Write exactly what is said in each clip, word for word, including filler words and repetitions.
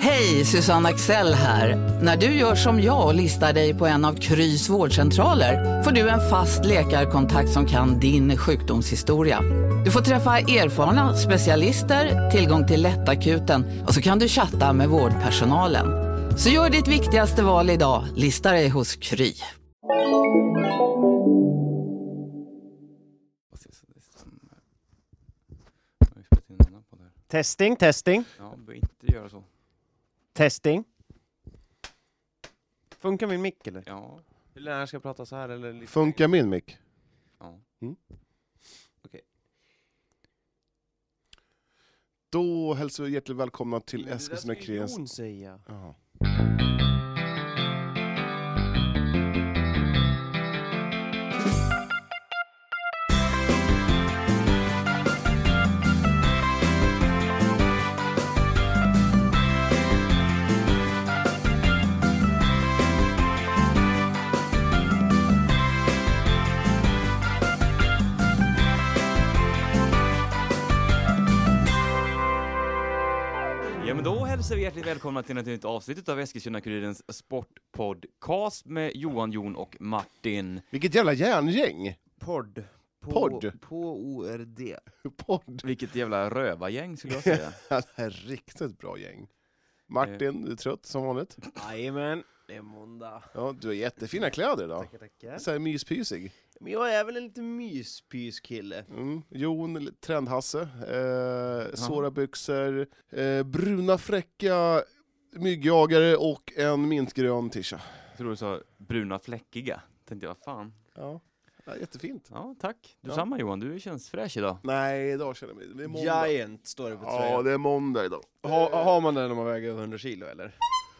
Hej, Susanne Axel här. När du gör som jag och listar dig på en av Krys vårdcentraler får du en fast läkarkontakt som kan din sjukdomshistoria. Du får träffa erfarna specialister, tillgång till lättakuten och så kan du chatta med vårdpersonalen. Så gör ditt viktigaste val idag, lista dig hos Kry. Testing, testing. Ja, bör inte göra så. Testing. Funkar min mick eller? Ja. Eller när ska jag prata så här eller lite... Funkar min mick? Ja. Mm. Okej. Då hälsar vi hjärtligt välkomna till Men Eskilstuna-Kuriren. Jon säga. Ja. Ja, men då hälsar vi hjärtligt välkomna till ett nytt avsnitt av Eskilstuna-Kurirens sportpodcast med Johan, Jon och Martin. Vilket jävla järngäng! Podd. På, Podd. På O R D. Podd. Vilket jävla rövargäng skulle jag säga. Det är riktigt bra gäng. Martin, du är trött som vanligt. Jajamän, det är måndag. Ja, du har jättefina kläder idag. Tackar, tackar. Så här myspysig. Men jag är väl en lite myspyskille. Mm. Jon, trendhasse. Eh, svåra byxor. Eh, bruna fräcka myggjagare och en mintgrön tisha. Jag tror du sa bruna fläckiga. Tänkte jag, vad fan. Ja, ja jättefint. Ja, tack. Du Ja. samma Johan, du känns fräsch idag. Nej, idag känner jag mig. Det är måndag. Giant står det på tröjan. Ja, det är måndag idag. Ha, har man den när man väger över hundra kilo eller?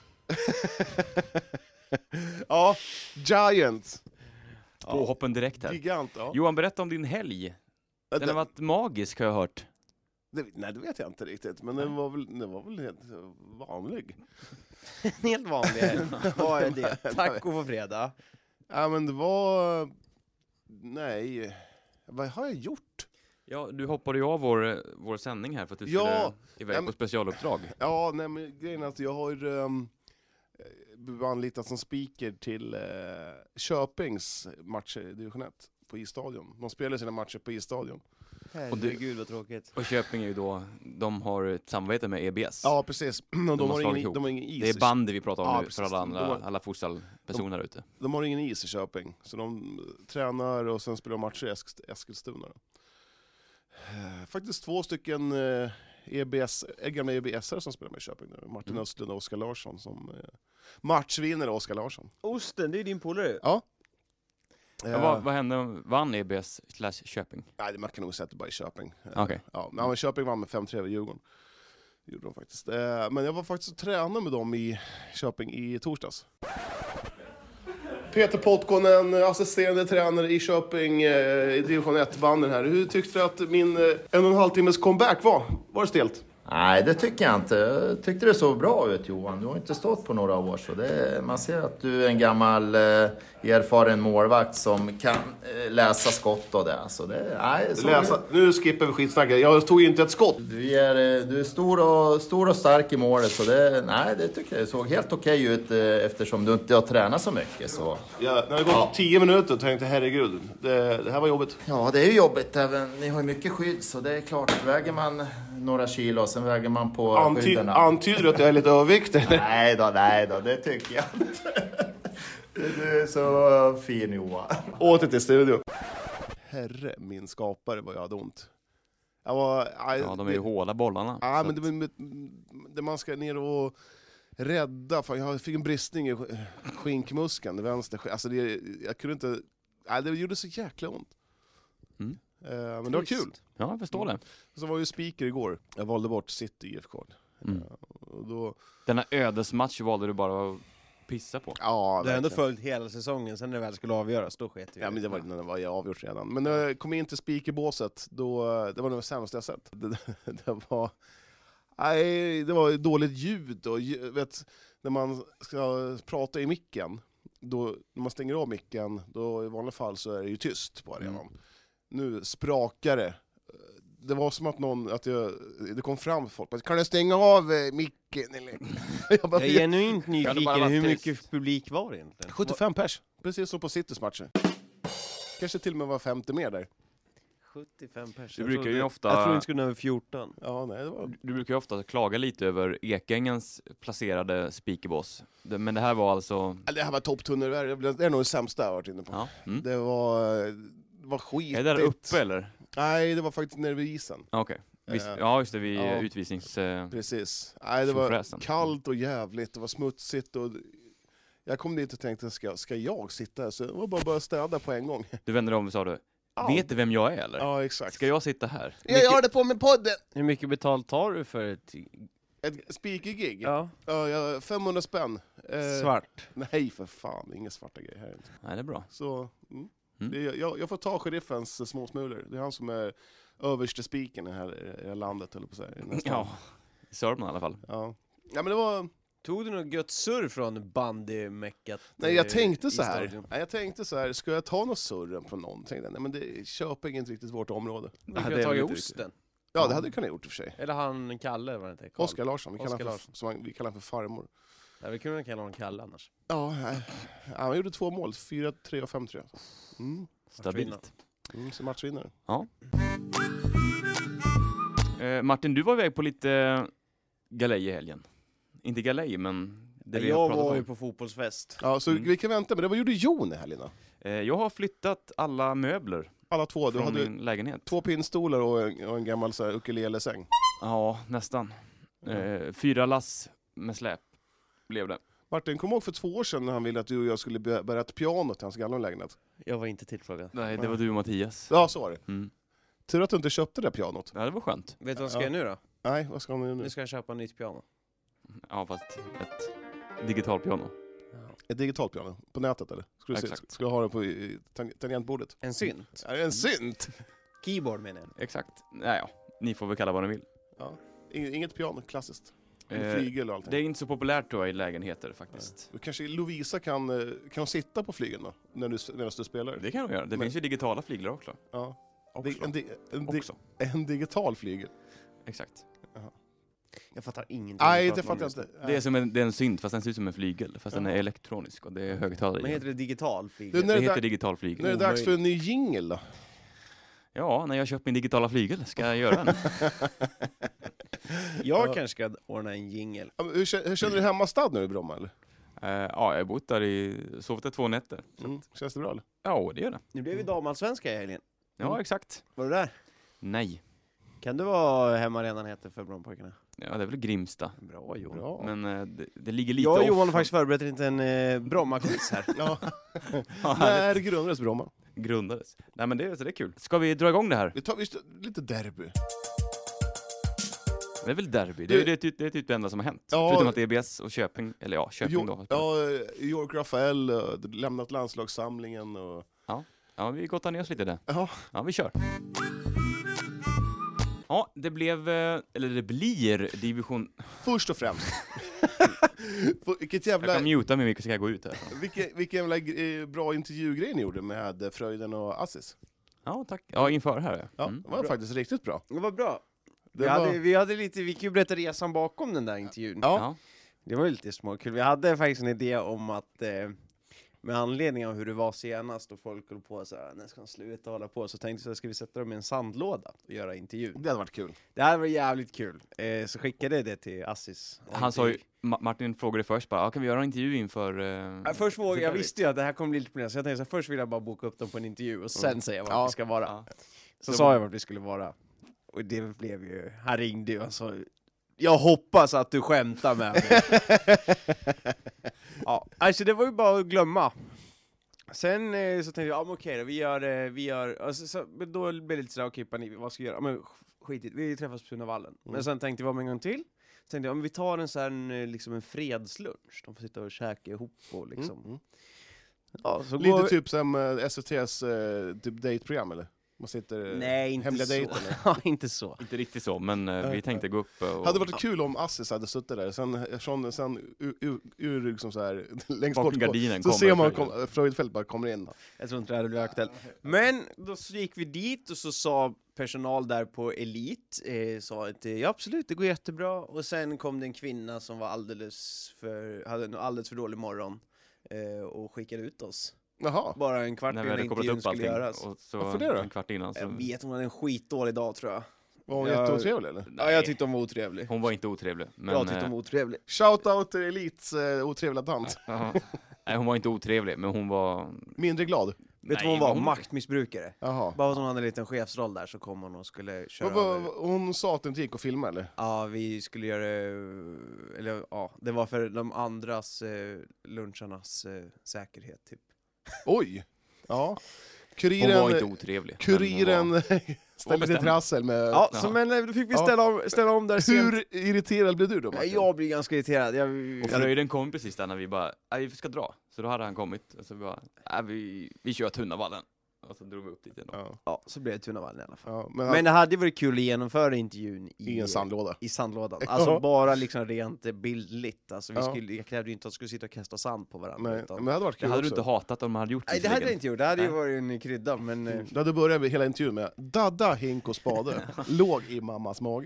Ja, Giant. Påhoppen direkt här. Gigant, ja. Johan, berätta om din helg. Den har varit magisk har jag hört. Det, nej, det vet jag inte riktigt. Men den var väl, den var väl helt vanlig. Helt vanlig. Vad är det? Taco på fredag. Ja, men det var... Nej. Vad har jag gjort? Ja, du hoppade ju av vår, vår sändning här för att du skulle Ja, iväg men- på specialuppdrag. Ja, nej, men grejen är att jag har um, anlitat som speaker till uh, Köpings matcher i division ett på isstadion. De spelar sina matcher på isstadion. Herregud vad tråkigt. Och Köping är ju då, de har ett samarbete med E B S. Ja, precis. De, de, har har, slagit ingen, ihop. de har ingen is. Det är bandy vi pratar om Ja, nu precis. för alla, andra, De har- alla futsal-personer där ute. De har ingen is i Köping. Så de tränar och sen spelar de matcher i Esk- Eskilstuna. Eh, Faktiskt två stycken eh, E B S, eh, gamla E B S-are som spelar med i Köping nu. Martin Mm. Östlund och Oskar Larsson som eh, matchvinnare Oskar Larsson. Osten, det är din polare. Ja. Ja, Eh, vad, vad hände? Vann E B S slash Köping? Nej, det man kan nog säga att det bara i Köping. Eh, Okej. Ja, men Köping vann med fem tre över Djurgården. Det gjorde de faktiskt. Eh, Men jag var faktiskt och tränade med dem i Köping i torsdags. Peter Potkonen, assisterande tränare i Köping eh, i division ett-banden här. Hur tyckte du att min eh, en och en halv timmes comeback var? Var det stelt? Nej, det tycker jag inte. Jag tyckte det såg bra ut, Johan. Du har inte stått på några år. Så det, man ser att du är en gammal eh, erfaren målvakt som kan eh, läsa skott och det. Så det nej, så Läsa. Nu skippar vi skitsnacket. Jag tog ju inte ett skott. Du är, eh, du är stor, och, stor och stark i målet. Så det, nej, det tycker jag såg helt okej ut eh, eftersom du inte har tränat så mycket. Så. Ja, när det gått Ja. tio minuter tänkte jag, herregud, det, det här var jobbigt. Ja, det är ju jobbigt. Även, ni har ju mycket skydd, så det är klart. Väger man några kilo, sen väger man på Anty- skydden. antyder du att jag är lite överviktig? Nej då, nej då, det tycker jag inte. Du är så fin, Johan. Åter till studion. Herre, min skapare vad jag hade ont. Jag var... aj, Ja, de är ju det- hårda bollarna. Ja, så men det att- var med, det man ska ner och rädda. Fan, jag fick en bristning i sk- skinkmuskeln, det vänster. sk- Alltså det, jag kunde inte... Nej, det gjorde så jäkla ont. Mm. Eh, men det var kul. Ja, jag förstår det. Så var jag ju speaker igår. Jag valde bort City I F K. Mm. Eh, och då, Denna ödesmatch valde du bara att pissa på. ja, Du har ändå verkligen. följt hela säsongen, sen när det väl skulle avgöras, då sket vi. Ja, men det var, det var jag avgjort redan. Men när jag kom in till speakerbåset, då, det var det sämsta jag sett. Det, det var... Nej, det var dåligt ljud. Och, lju- vet, när man ska prata i micken, då, när man stänger av micken, då i vanliga fall så är det ju tyst på arenan. Mm. Nu sprakar det det var som att någon, att jag, det kom fram folk. Kan du stänga av eh, micken? Eller? jag, bara, Jag är genuint Kan det bara nyfiken, vara hur tyst? mycket publik var det egentligen? sjuttiofem pers, precis som på Citys matcher. Kanske till och med var femtio mer där. sjuttiofem pers. Du Jag brukar trodde- ju ofta- Jag tror inte skulle över fjorton. Ja, nej, det var... Du brukar ju ofta klaga lite över Ekängens placerade speakerbås. Det- Men det här var alltså... Det här var topptunnor, det är nog det sämsta jag har varit inne på. Ja. Mm. Det var, det var skitigt. Är det där uppe eller? Nej, det var faktiskt nere vid isen. Okej. Visst, Eh, ja, just det, vid ja. utvisnings... eh, Precis. Nej, det var Tjofräsen. kallt och jävligt, det var smutsigt och jag kom dit och tänkte, ska, ska jag sitta här? Så det var bara att börja städa på en gång. Du vände dig om och sa du, Ja. vet du vem jag är eller? Ja, exakt. Ska jag sitta här? Jag gör det på med podden! Hur mycket betalt tar du för ett... Ett speaker-gig? Ja, Ja, ja, femhundra spänn. Eh, svart. Nej, för fan, inga svarta grejer här. Nej, det är bra. Så, mm. Mm. Det är, jag, jag får ta sheriffens småsmulor. Det är han som är överste spiken i det här, i det här landet, eller på så här, i nästan. Ja, i Sörmland i alla fall. Ja. Ja, men det var... Tog du något gött surr från bandymeckat? Nej, jag eh, tänkte i så här. stadion? Nej, jag tänkte så här, ska jag ta något surren från någon? Tänkte jag, nej, men det Köping är inte riktigt vårt område. Du Nej, kunde det är ha väl tagit inte osten. Ja, det hade jag kunnat gjort i och för sig. Eller han Kalle, vad det heter? Carl. Oskar Larsson, vi kallar, Oskar honom för, Larsson. som han, vi kallar honom för farmor. Nej, vi kunde kalla honom Kalle annars. Ja, nej. Ja, han gjorde två mål, fyra, tre och fem tror jag. Mm. Stabilt. Mm, så matchvinnare. Eh, Martin, du var iväg på lite galej i helgen. Inte galej, men... Det vi har Jag pratat var om. ju på fotbollsfest. Ja, så Mm. vi kan vänta, men det var gjorde Jon i helgen då? Eh, jag har flyttat alla möbler Alla två, du från hade min lägenhet. två pinnstolar och en, och en gammal så här ukulele-säng. Ja, nästan. Eh, fyra lass med släp blev det. Martin, kom ihåg för två år sedan när han ville att du och jag skulle bä- bära ett piano till hans gamla lägenhet? Jag var inte tillfrågad. Nej, det var du och Mattias. Ja, så var det. Mm. Tur att du inte köpte det pianot. Ja, det var skönt. Vet du vad ska Ja. jag nu då? Nej, vad ska han nu? Nu ska jag köpa en nytt piano. Ja, fast ett digitalpiano. Ett digitalt piano? På nätet eller? Ska du, se, Exakt. ska du ha det på i- tang- tangentbordet? En synt. Är det en synt? Keyboard menar jag. Exakt. Nej, ja. Ni får väl kalla vad ni vill. Ja. Ing- Inget piano, klassiskt. Eh, Med flygel och allting. Det är inte så populärt tror jag i lägenheter faktiskt. Nej. Kanske Lovisa kan, eh, kan hon sitta på flygeln då? När du, medan du spelar? Det kan de göra. Det Men- finns ju digitala flyglar också. Ja. Också. Di- En, di- en, di- också. en digital flygel? Exakt. Jag fattar ingenting. Nej, Jag det pratar om fattar jag just inte. Det är som en, det är en synt, fast den ser ut som en flygel. Fast den är Jaha. elektronisk och det är högtalare i Men den. heter det digital Du, flygel? när Det det heter där- digital flygel. När är det dags för en ny jingle då? Ja, när jag köper min digitala flygel ska jag göra en. Jag Ja. kanske ska ordna en jingle. Ja, men Hur, kä- hur känner du dig hemmastad nu i Bromma eller? Eh, ja, jag har bott där i, sovit där två nätter. Så Mm. att, Känns det bra eller? ja, det gör det. Nu blev vi damallsvenska i helgen. Ja, Mm. exakt. Var du där? Nej. Kan du vara hemmaredan heter för Brommapojkarna? Ja, det är väl Grimsta. Bra Johan. Bra. Men eh, det, det ligger lite Jag och Johan har off- faktiskt förberett en liten eh, Bromma-quiz här. Ja. Ja, När härligt. grundades Bromma? Grundades. Nej, men det, så det är kul. Ska vi dra igång det här? Vi tar vi, lite derby. Det är väl derby. Det är Du- det, är typ- det är typ det enda som har hänt. Ja. Förutom att E B S och Köping, eller ja, Köping då. Jo, ja, York Rafael uh, lämnat landslagssamlingen och... Ja, vi gottar ner oss lite där. Ja, Ja, vi kör. Ja, det blev, eh, eller det blir division... först och främst. Vilket Jag jävla, kan muta mig mycket så ska jag gå ut här. vilken, vilken jävla eh, bra intervjugrej ni gjorde med eh, Fröjden och Assis. Ja, tack. Ja, inför här. Ja. Ja, Mm. det var faktiskt riktigt bra. Det var bra. Det Vi, var, hade, vi hade lite, vi kan ju berätta resan bakom den där intervjun. Ja. Ja. Det var ju lite småkul. Vi hade faktiskt en idé om att eh, med anledning av hur det var senast och folk höll på så här, när ska han sluta hålla på, så tänkte jag, ska vi sätta dem i en sandlåda och göra intervjun. det hade varit kul. Det här var jävligt kul. Eh, så skickade jag det till Assis. Han sa ju, Ma- Martin frågade först bara, ah, kan vi göra en intervju inför... Eh, Ja, först vågade, jag Derbyt? visste ju att det här kommer bli lite problem, så jag tänkte så här, först vill jag bara boka upp dem på en intervju och sen Mm. säga vart Ja. vi ska vara. Ja. Så, Så- sa jag vart vi skulle vara. Och det blev ju, han ringde ju och sa, jag hoppas att du skämtar med mig. Ja, alltså det var ju bara att glömma. Sen eh, så tänkte jag, ja men okej då, vi gör, eh, vi gör, alltså, så, men då blev det lite sådär, okej panik, vad ska vi göra? Men skitigt, vi träffas på Sunnavallen. Mm. Men sen tänkte vi om en gång till, så tänkte jag, om vi tar en sån här, eh, liksom en fredslunch, de får sitta och käka ihop och liksom. Mm. Mm. Ja, så Lite går, typ som uh, S V T's uh, typ dateprogram eller? Man sitter Nej, inte hemliga så. dejten. Ja, inte så. Inte riktigt så, men eh, vi tänkte gå upp och... Hade varit kul om Assis hade suttit där, sen, från, sen ur, ur, ur liksom så här, längst Bakom bort, gardinen så kommer ser man Fröjdfält. kom, Fröjdfält bara kommer in. Jag tror inte det hade blivit aktuellt. Men då så gick vi dit och så sa personal där på Elit, eh, sa att eh, ja absolut, det går jättebra. Och sen kom det en kvinna som var alldeles för, hade en alldeles för dålig morgon eh, och skickade ut oss. Jaha, Bara en kvart När vi innan hade kopplat intervjun upp skulle allting. göras. Och så Varför det då? en kvart innan. Så... Jag vet, hon hade en skitdålig dag tror jag. var hon Jag- jätteotrevlig eller? Ja, jag tyckte hon var otrevlig. Hon var inte otrevlig. Men, jag tyckte hon eh, var otrevlig. Shoutout till Elits eh, otrevliga tant. ja. Nej, hon var inte otrevlig, men hon var... Mindre glad. Vet du Nej, vad hon var? vad hon- Maktmissbrukare. Jaha. Bara att hon hade en liten chefsroll där så kom hon och skulle köra Vad- vad- över. Hon sa att det inte gick att filma eller? Ja, vi skulle göra, eller ja, det var för de andras, eh, luncharnas eh, säkerhet typ. Oj! Ja. Hon Kuriren, var inte otrevlig. men hon kuriren var- ställde till bestämd. trassel med... Ja, Ja. så men eh, då fick vi Ja. ställa om, ställa om där sent. Hur irriterad blev du då, Ja, Martin? jag blir ganska irriterad. Jag, Och Fröjden kom precis där när vi bara, "Nej, vi ska dra. Så då hade han kommit. Och så vi bara, "Nej, vi, vi kör Tunnavallen. Och så drog vi upp dit ändå. Ja. ja, så blev det Tunnavallen i alla fall. Ja, men, Men det hade varit kul att genomföra intervjun i, i en sandlåda. i sandlådan. Ja. Alltså bara liksom rent eh, bildligt. Alltså, vi Ja. skulle, jag krävde ju inte att de skulle sitta och kasta sand på varandra. Men, utan... men det hade varit Det kul hade du också. inte hatat om de hade gjort Nej, det hade jag visserligen. inte gjort. Det hade ju Nej. varit en krydda, men... eh, Det hade börjat med hela intervjun med Dadda, hink och spade. Låg i mammas mag.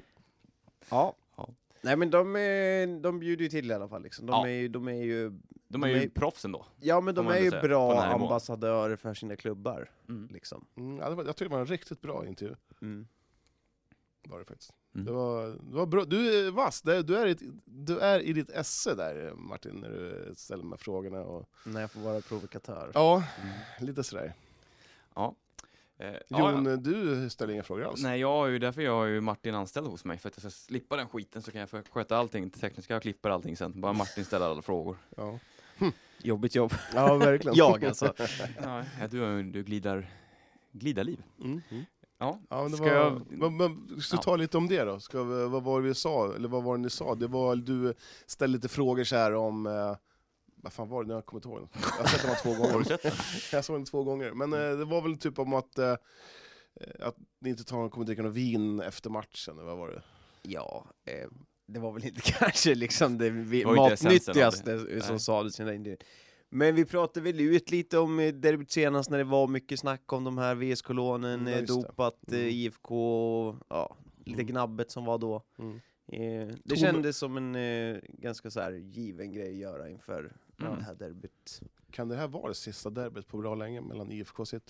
Ja. Ja. Nej men de, är, de bjuder ju till i alla fall liksom. De, Ja. är, ju, de är ju... De är De ju är- proffs ändå. Ja men Får de man är ju ändå säga, på bra den här nivån. ambassadörer för sina klubbar. Mm. Liksom. Mm, ja, det var, jag tyckte det var en riktigt bra intervju. Mm. Var det faktiskt. Mm. Det var, det var bra. Du är vass. Det- Du är, i ett, du är i ditt esse där, Martin, när du ställer de här frågorna. Och... När jag får vara provokatör. Ja, Mm. lite sådär. Ja. Eh, ja, Jon, ja. du ställer inga frågor alls. Nej, jag har ju, därför jag har ju Martin anställd hos mig. För att jag ska slippa den skiten så kan jag få sköta allting. Tekniska, jag klipper allting sen. Bara Martin ställer alla frågor. Ja, Jobbigt jobb. ja verkligen. Jag alltså. Ja, du, du glidar, glidarliv. Mm. Mm. Ja. Ja, men det Ska var, jag- men, men, ska vi Ja. ta lite om det då? Ska vi, vad var det vi sa? Eller vad var det ni sa? Det var, du ställde lite frågor så här om... Eh, vad fan var det? Nu har jag kommit ihåg. Jag har sett den här två Har du gånger. sett den? Jag såg den två gånger. Men eh, det var väl typ om att, eh, att ni inte tar, kommer dricka någon vin efter matchen. eller Vad var det? Ja, eh, det var väl inte kanske liksom det vi, var ju inte essensen av matnyttigaste som Nej. sades i den där intervjun. Men vi pratade väl ut lite om eh, derbyt senast när det var mycket snack om de här V S K-lånen, Ja, eh, just det. dopat, eh, Mm. I F K, ja, lite Mm. gnabbet som var då. Mm. Eh, det Tom- kändes som en eh, ganska så här given grej att göra inför Mm. det här derbyt. Kan det här vara det sista derbyt på bra länge mellan I F K och City?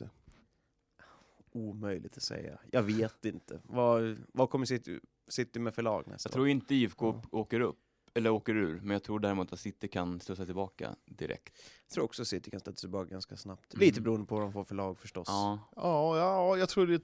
Omöjligt att säga. Jag vet inte. Vad, vad kommer City, City med för lag nästa Jag tror inte I F K Ja. åker upp, eller åker ur. Men jag tror däremot att City kan studsa tillbaka direkt. Jag tror också City kan ställa sig tillbaka ganska snabbt. Mm. Lite beroende på vad de får för lag förstås. Ja. Ja, ja jag tror det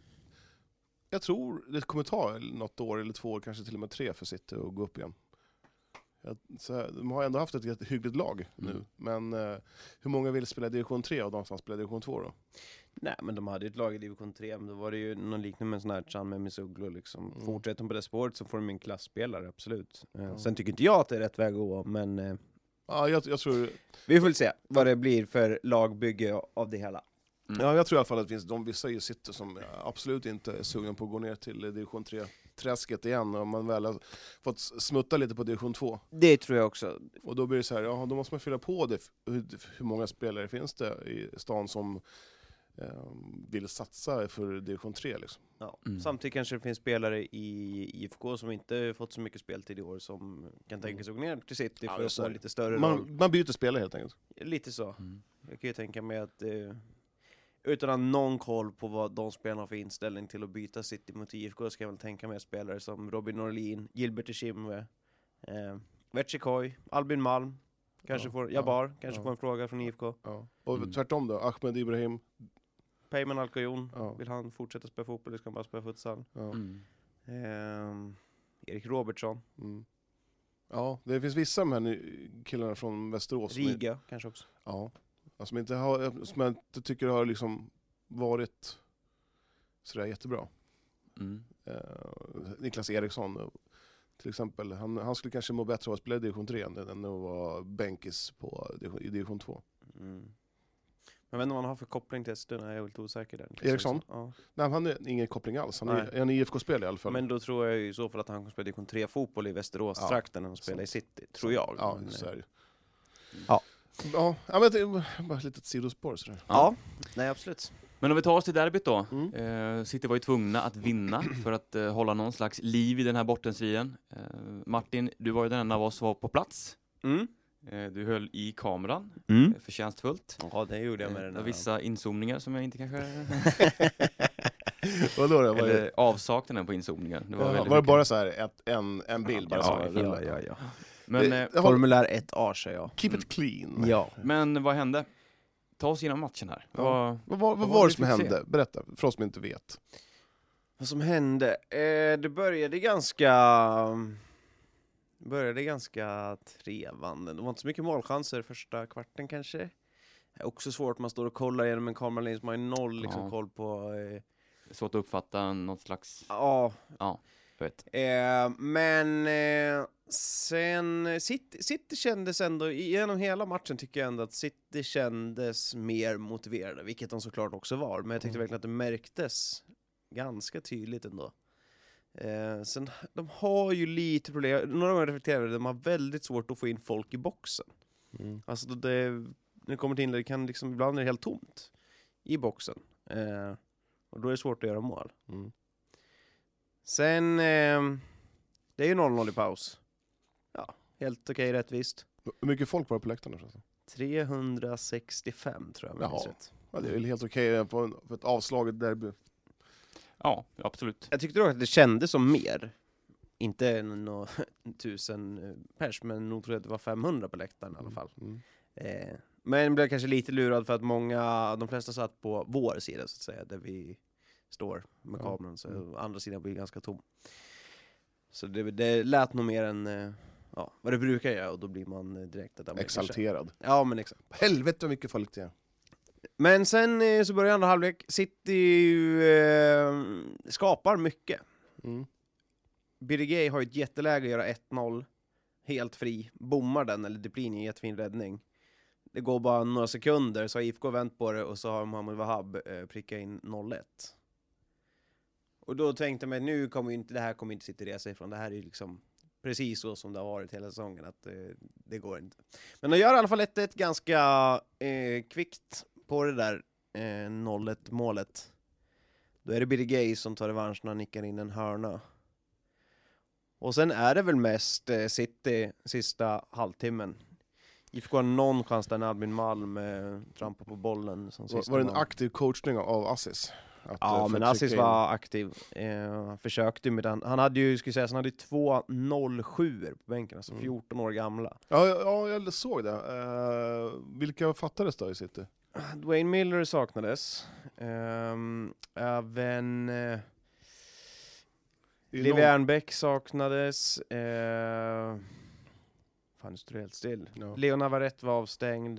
jag tror det kommer ta något år eller två år, kanske till och med tre för City att gå upp igen. Jag, så här, de har ändå haft ett rätt hyggligt lag nu, Mm. men eh, hur många vill spela i division tre och de som spelar i division två då? Nej men de hade ju ett lag i division tre, men då var det ju någon liknande med en sån här Can med Misuglu liksom. Mm. Fortsätter de på det spåret så får de en klassspelare, absolut. Eh, Ja. Sen tycker inte jag att det är rätt väg att gå, men eh, Ja, jag, jag, tror, vi får väl se vad det blir för lagbygge av det hela. ja, jag tror i alla fall att det finns de vissa i City som absolut inte är sugen på att gå ner till division tre-träsket igen, om man väl har fått smutta lite på division två. Det tror jag också. Och då blir det så här, ja, då måste man fylla på det. Hur, hur många spelare finns det i stan som eh, vill satsa för division tre liksom? Ja. Mm. Samtidigt kanske det finns spelare i I F K som inte fått så mycket speltid i år som kan tänka sig att gå ner till City Ja, för det är att så. få lite större roll. Man, man byter spelare helt enkelt. Lite så. Mm. Jag kan ju tänka mig att eh, utan att ha någon koll på vad de spelarna har för inställning till att byta City mot I F K, så kan jag väl tänka mig spelare som Robin Norlin, Gilbert Echimwe, eh, Vetchikoi, Albin Malm, kanske Ja, får, ja, Jabbar, kanske ja. får en fråga från I F K. Ja. Och Mm. tvärtom då, Ahmed Ibrahim. Peyman Alkajon, Ja. vill han fortsätta spela fotboll eller ska han bara spela futsal? Ja. Mm. Eh, Erik Robertsson, Mm. Ja, det finns vissa med här killarna från Västerås som, är, Riga kanske också. ja, som, inte har, som jag inte tycker har liksom varit sådär jättebra. Mm. Eh, Niklas Eriksson eh, till exempel, han, han skulle kanske må bättre av att spela i division tre än än att vara bänkis på, i division två. Mm. Jag vet inte vad han har för koppling till Eskilstuna, jag är helt osäker där. Eriksson? Ja. Nej, han har ingen koppling alls. Han är Nej. en I F K-spelare i alla fall. Men då tror jag i så fall att han spelade division tre-fotboll i Västerås-trakten och spelade i City, tror jag. Ja, Men, så är det. Ja. Ja, ja, men det är bara ett litet sidospår. Så där. Ja, nej absolut. Men om vi tar oss till derbyt då. Mm. Eh, City var ju tvungna att vinna för att eh, hålla någon slags liv i den här bortenstriden. Eh, Martin, du var ju den enda av oss som var på plats. Mm. Eh, du höll i kameran, Mm. eh, förtjänstfullt. Ja, det gjorde jag med Eh, den och här. vissa inzoomningar som jag inte kanske... Vadå då? Var, eller det, avsaknaden på inzoomningar. Det var, var, väldigt var det mycket. bara så här ett, en, en bild? Bara Ja, så ja, här, Ja, rulla? ja, ja. Men, Det- eh, det har- Formulär ett A, säger jag. Keep it clean. Ja. men vad hände? Ta oss igenom matchen här. Ja. Vad- Vad, vad, vad Vad var var det det som vi fick hände? Berätta, för oss som inte vet. Vad som hände? Eh, det började ganska... började ganska trevande. Det var inte så mycket målchanser första kvarten kanske. Det är också svårt, man står och kollar genom en kameralinje som har noll liksom, Ja. koll på... Eh, Svårt att uppfatta något slags... ja, Ja, jag vet. eh, men eh, sen... City, City kändes ändå, genom hela matchen tycker jag ändå att City kändes mer motiverade, vilket de såklart också var. Men jag tyckte Mm. verkligen att det märktes ganska tydligt ändå. Eh, sen, de har ju lite problem, några gånger reflekterar jag, de har väldigt svårt att få in folk i boxen. Mm. Alltså då det, när det kommer till inlägg, det kan liksom, ibland är det helt tomt i boxen. Eh, och då är det svårt att göra mål. Mm. Sen, eh, det är ju noll noll i paus. Ja, helt okej, rättvist. Hur mycket folk var det på läktarna? Förresten? trehundrasextiofem tror jag. om jag minns Jaha. rätt. Ja, det är väl helt okej på, en- på ett avslaget derby. Ja, absolut. Jag tyckte dock att det kändes som mer. Inte nå tusen pers, men nog tror jag att det var femhundra på läktaren i alla fall. Mm. Eh, men blev kanske lite lurad för att många, de flesta satt på vår sida så att säga, där vi står med Ja. kameran, så Mm. andra sidan blir ganska tom. Så det, det lät nog mer än eh, ja, vad det brukar göra, och då blir man eh, direkt ett amerikanskt. Exalterad. Ja, men exakt. Helvete vad mycket folk det är. Men sen eh, så börjar andra halvlek. City eh, skapar mycket. Mm. Billy Gay har ett jätteläge att göra ett noll. Helt fri. Bommar den, eller det blir en jättefin räddning. Det går bara några sekunder, så har I F K vänt på det och så har Mohamed Wahab eh, prickat in noll ett. Och då tänkte jag mig, nu kommer ju inte, det här kommer inte City resa ifrån. Det här är ju liksom precis så som det har varit hela säsongen, att eh, det går inte. Men de gör i alla fall ett, ett ganska eh, kvickt på det där eh, noll ett målet. Då är det Billy Gay som tar revansch när han nickar in en hörna. Och sen är det väl mest eh, City sista halvtimmen. I F K har någon chans där när Albin Malm eh, trampar på bollen. Som Var, sista var det en gång. aktiv coachning av Assis? Att, Ja, eh, för men att Assis trycka in- var aktiv. Eh, han försökte ju med den. Han hade ju, skulle jag säga, han hade ju två noll sju på bänken, alltså Mm. fjorton år gamla. Ja, ja, ja, jag såg det. Uh, vilka fattades då i City? Dwayne Miller saknades. Um, även eh, Det är Liv någon- Ernbäck saknades. Eh, fan, nu står det helt still. Ja. Leon Navarrete var avstängd.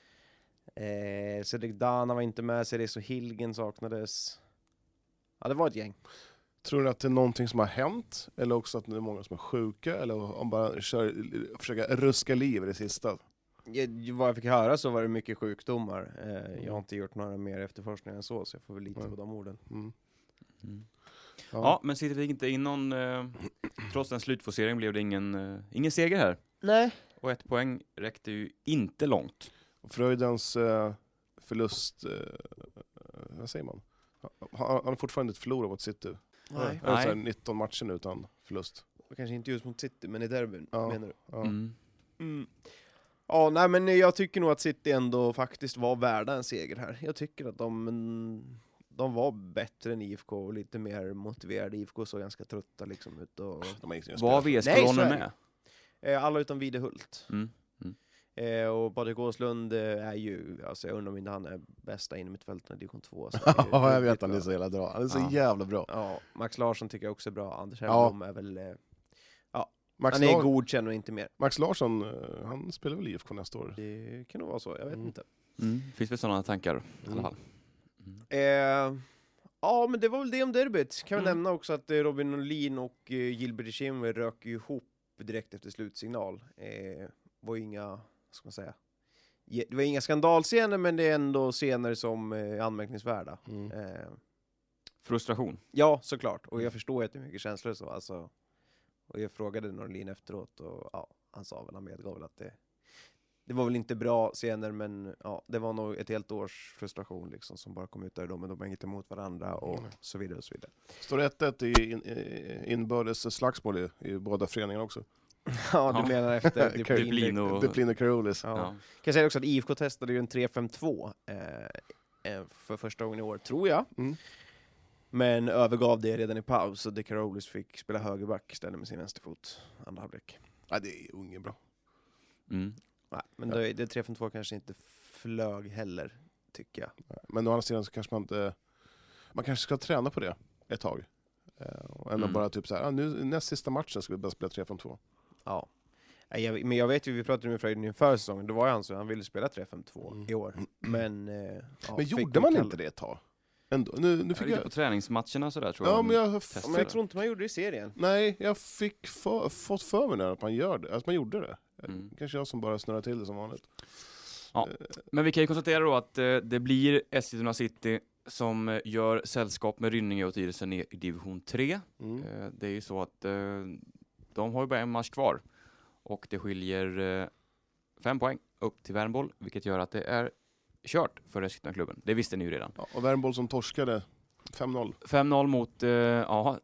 Eh, Cedric Dana var inte med. Cerezo Hilgen saknades. Ja, det var ett gäng. Tror du att det är någonting som har hänt? Eller också att det är många som är sjuka? Eller om bara kör, försöka ruska liv i det sista? Jag, vad jag fick höra så var det mycket sjukdomar. Eh, jag har inte gjort några mer efterforskningar än så, så jag får väl lita Nej. på de orden. Mm. Mm. Ja. Ja, men City fick inte in någon... Eh, trots en slutforcering blev det ingen, eh, ingen seger här. Nej. Och ett poäng räckte ju inte långt. Och Fröjdens eh, förlust, eh, vad säger man? Han, han har fortfarande inte förlorat mot City. Nej. Eller så här Nej. nitton matcher nu utan förlust. Kanske inte just mot City, men i derbyn, Ja. menar du? Ja. Mm. Mm. Ja, nej, men jag tycker nog att City ändå faktiskt var värda en seger här. Jag tycker att de, mm, de var bättre än I F K och lite mer motiverade. I F K såg ganska trötta liksom ut. Och, De har ingenting att Var spela för. Nej, så V S-kolonnen är det. med? eh, alla utom Videhult. Mm. Eh, och Patrik Åslund eh, är ju, alltså jag undrar om inte han är bästa in i mittfälten i division två. Så det är Ja, jag vet ruggigt han är bra. så jävla bra. Han är så Ja. jävla bra. Ja, Max Larsson tycker jag också är bra. Anders Ja. Hellblom är väl, eh, Max, han är Lar- godkänd och inte mer. Max Larsson, eh, han spelar väl i I F K nästa år? Det kan nog vara så, jag vet Mm. inte. Mm. Finns väl sådana tankar i alla Mm. fall. Mm. Eh, ja, men det var väl det om derbyt. Kan vi Mm. nämna också att eh, Robin Olin och eh, Gilbert Echimwe rök ju ihop direkt efter slutsignal. Eh, var ju inga, vad ska man säga, det var inga skandalscener, men det är ändå scener som är anmärkningsvärda. Mm. Eh, Frustration. ja, såklart. Och jag förstår att det är mycket känslor så. Alltså, och jag frågade Norlin efteråt och ja, han sa väl, han medgav väl att det, det var väl inte bra scener, men ja, det var nog ett helt års frustration liksom, som bara kom ut där då, men de var inte emot varandra och Mm. så vidare och så vidare. Står ett ett i in, i inbördes slagsmål i, i båda föreningarna också. Ja, du Ja. menar efter Duplin Duplin. och... Duplin och Carolis. Ja. Ja. Kan jag säga också att I F K testade ju en tre fem två eh, eh, för första gången i år, tror jag. Mm. Men övergav det redan i paus, och De Carolis fick spela högerback istället med sin vänsterfot. Andra halvlek. Ja, det är unge bra. Mm. Nej, men det, det tre fem två kanske inte flög heller, tycker jag. Men å andra sidan så kanske man inte... Man kanske ska träna på det ett tag. Eh, och ändå Mm. bara typ så här, ah, nu näst sista matchen ska vi bara spela tre fem två. Ja. Nej, jag, men jag vet ju, vi pratade med Fröjd inför säsongen, då var han så, han ville spela tre fem två Mm. i år. Men, eh, ja, Men fick gjorde man kall- inte det ett tag? Ändå. Nu, nu fick Lite jag... på träningsmatcherna sådär tror Ja, jag. men jag, Ja, Testade. men jag tror inte man gjorde det i serien. nej, jag fick för, fått för mig där att man gör det. Att man gjorde det. Mm. Kanske jag som bara snurrar till det som vanligt. Men vi kan ju konstatera då att eh, det blir Eskilstuna City som eh, gör sällskap med Rynninge och Tyresö ner i division tre. Mm. Eh, det är ju så att eh, de har ju bara en match kvar och det skiljer eh, fem poäng upp till Värnboll, vilket gör att det är kört för Eskilstuna-klubben. Det visste ni ju redan. Ja, och Värnboll som torskade fem noll. fem noll mot eh, ja,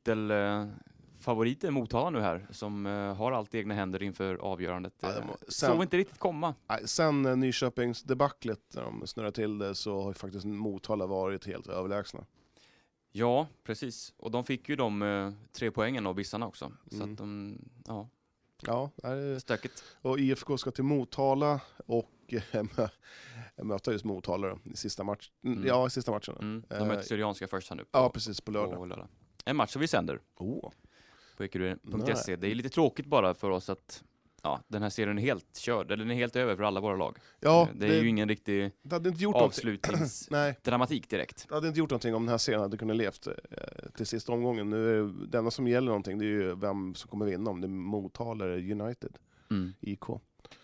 titelfavoriten Motala nu här, som eh, har allt i egna händer inför avgörandet. Ja, Eh, det må- Såg sen- inte riktigt komma. Nej, sen eh, Nyköpings debaclet när de snurrar till det så har ju faktiskt Motala varit helt överlägsna. Ja, precis. Och de fick ju de eh, tre poängen av Bissarna också. Så Mm. att de, ja, Ja, nej, stökigt. och I F K ska till Motala och eh, mö- möta just Motala då, i sista matchen. Mm. Ja, i sista matchen. Mm. De Eh, möter Syrianska först här nu på, Ja, precis, på lördag. på lördag. En match som vi sänder Oh. på ekerö punkt se. Nej. Det är lite tråkigt bara för oss att ja, den här serien är helt körd, eller den är helt över för alla våra lag. Ja, Eh, det är ju ingen riktig det hade inte gjort någonting. avslutningsdramatik Nej, direkt. det hade inte gjort någonting om den här serien hade kunnat levt eh, till sista omgången. Nu är det, det enda som gäller någonting, det är ju vem som kommer vinna, om det är Motala eller United, Mm. I K.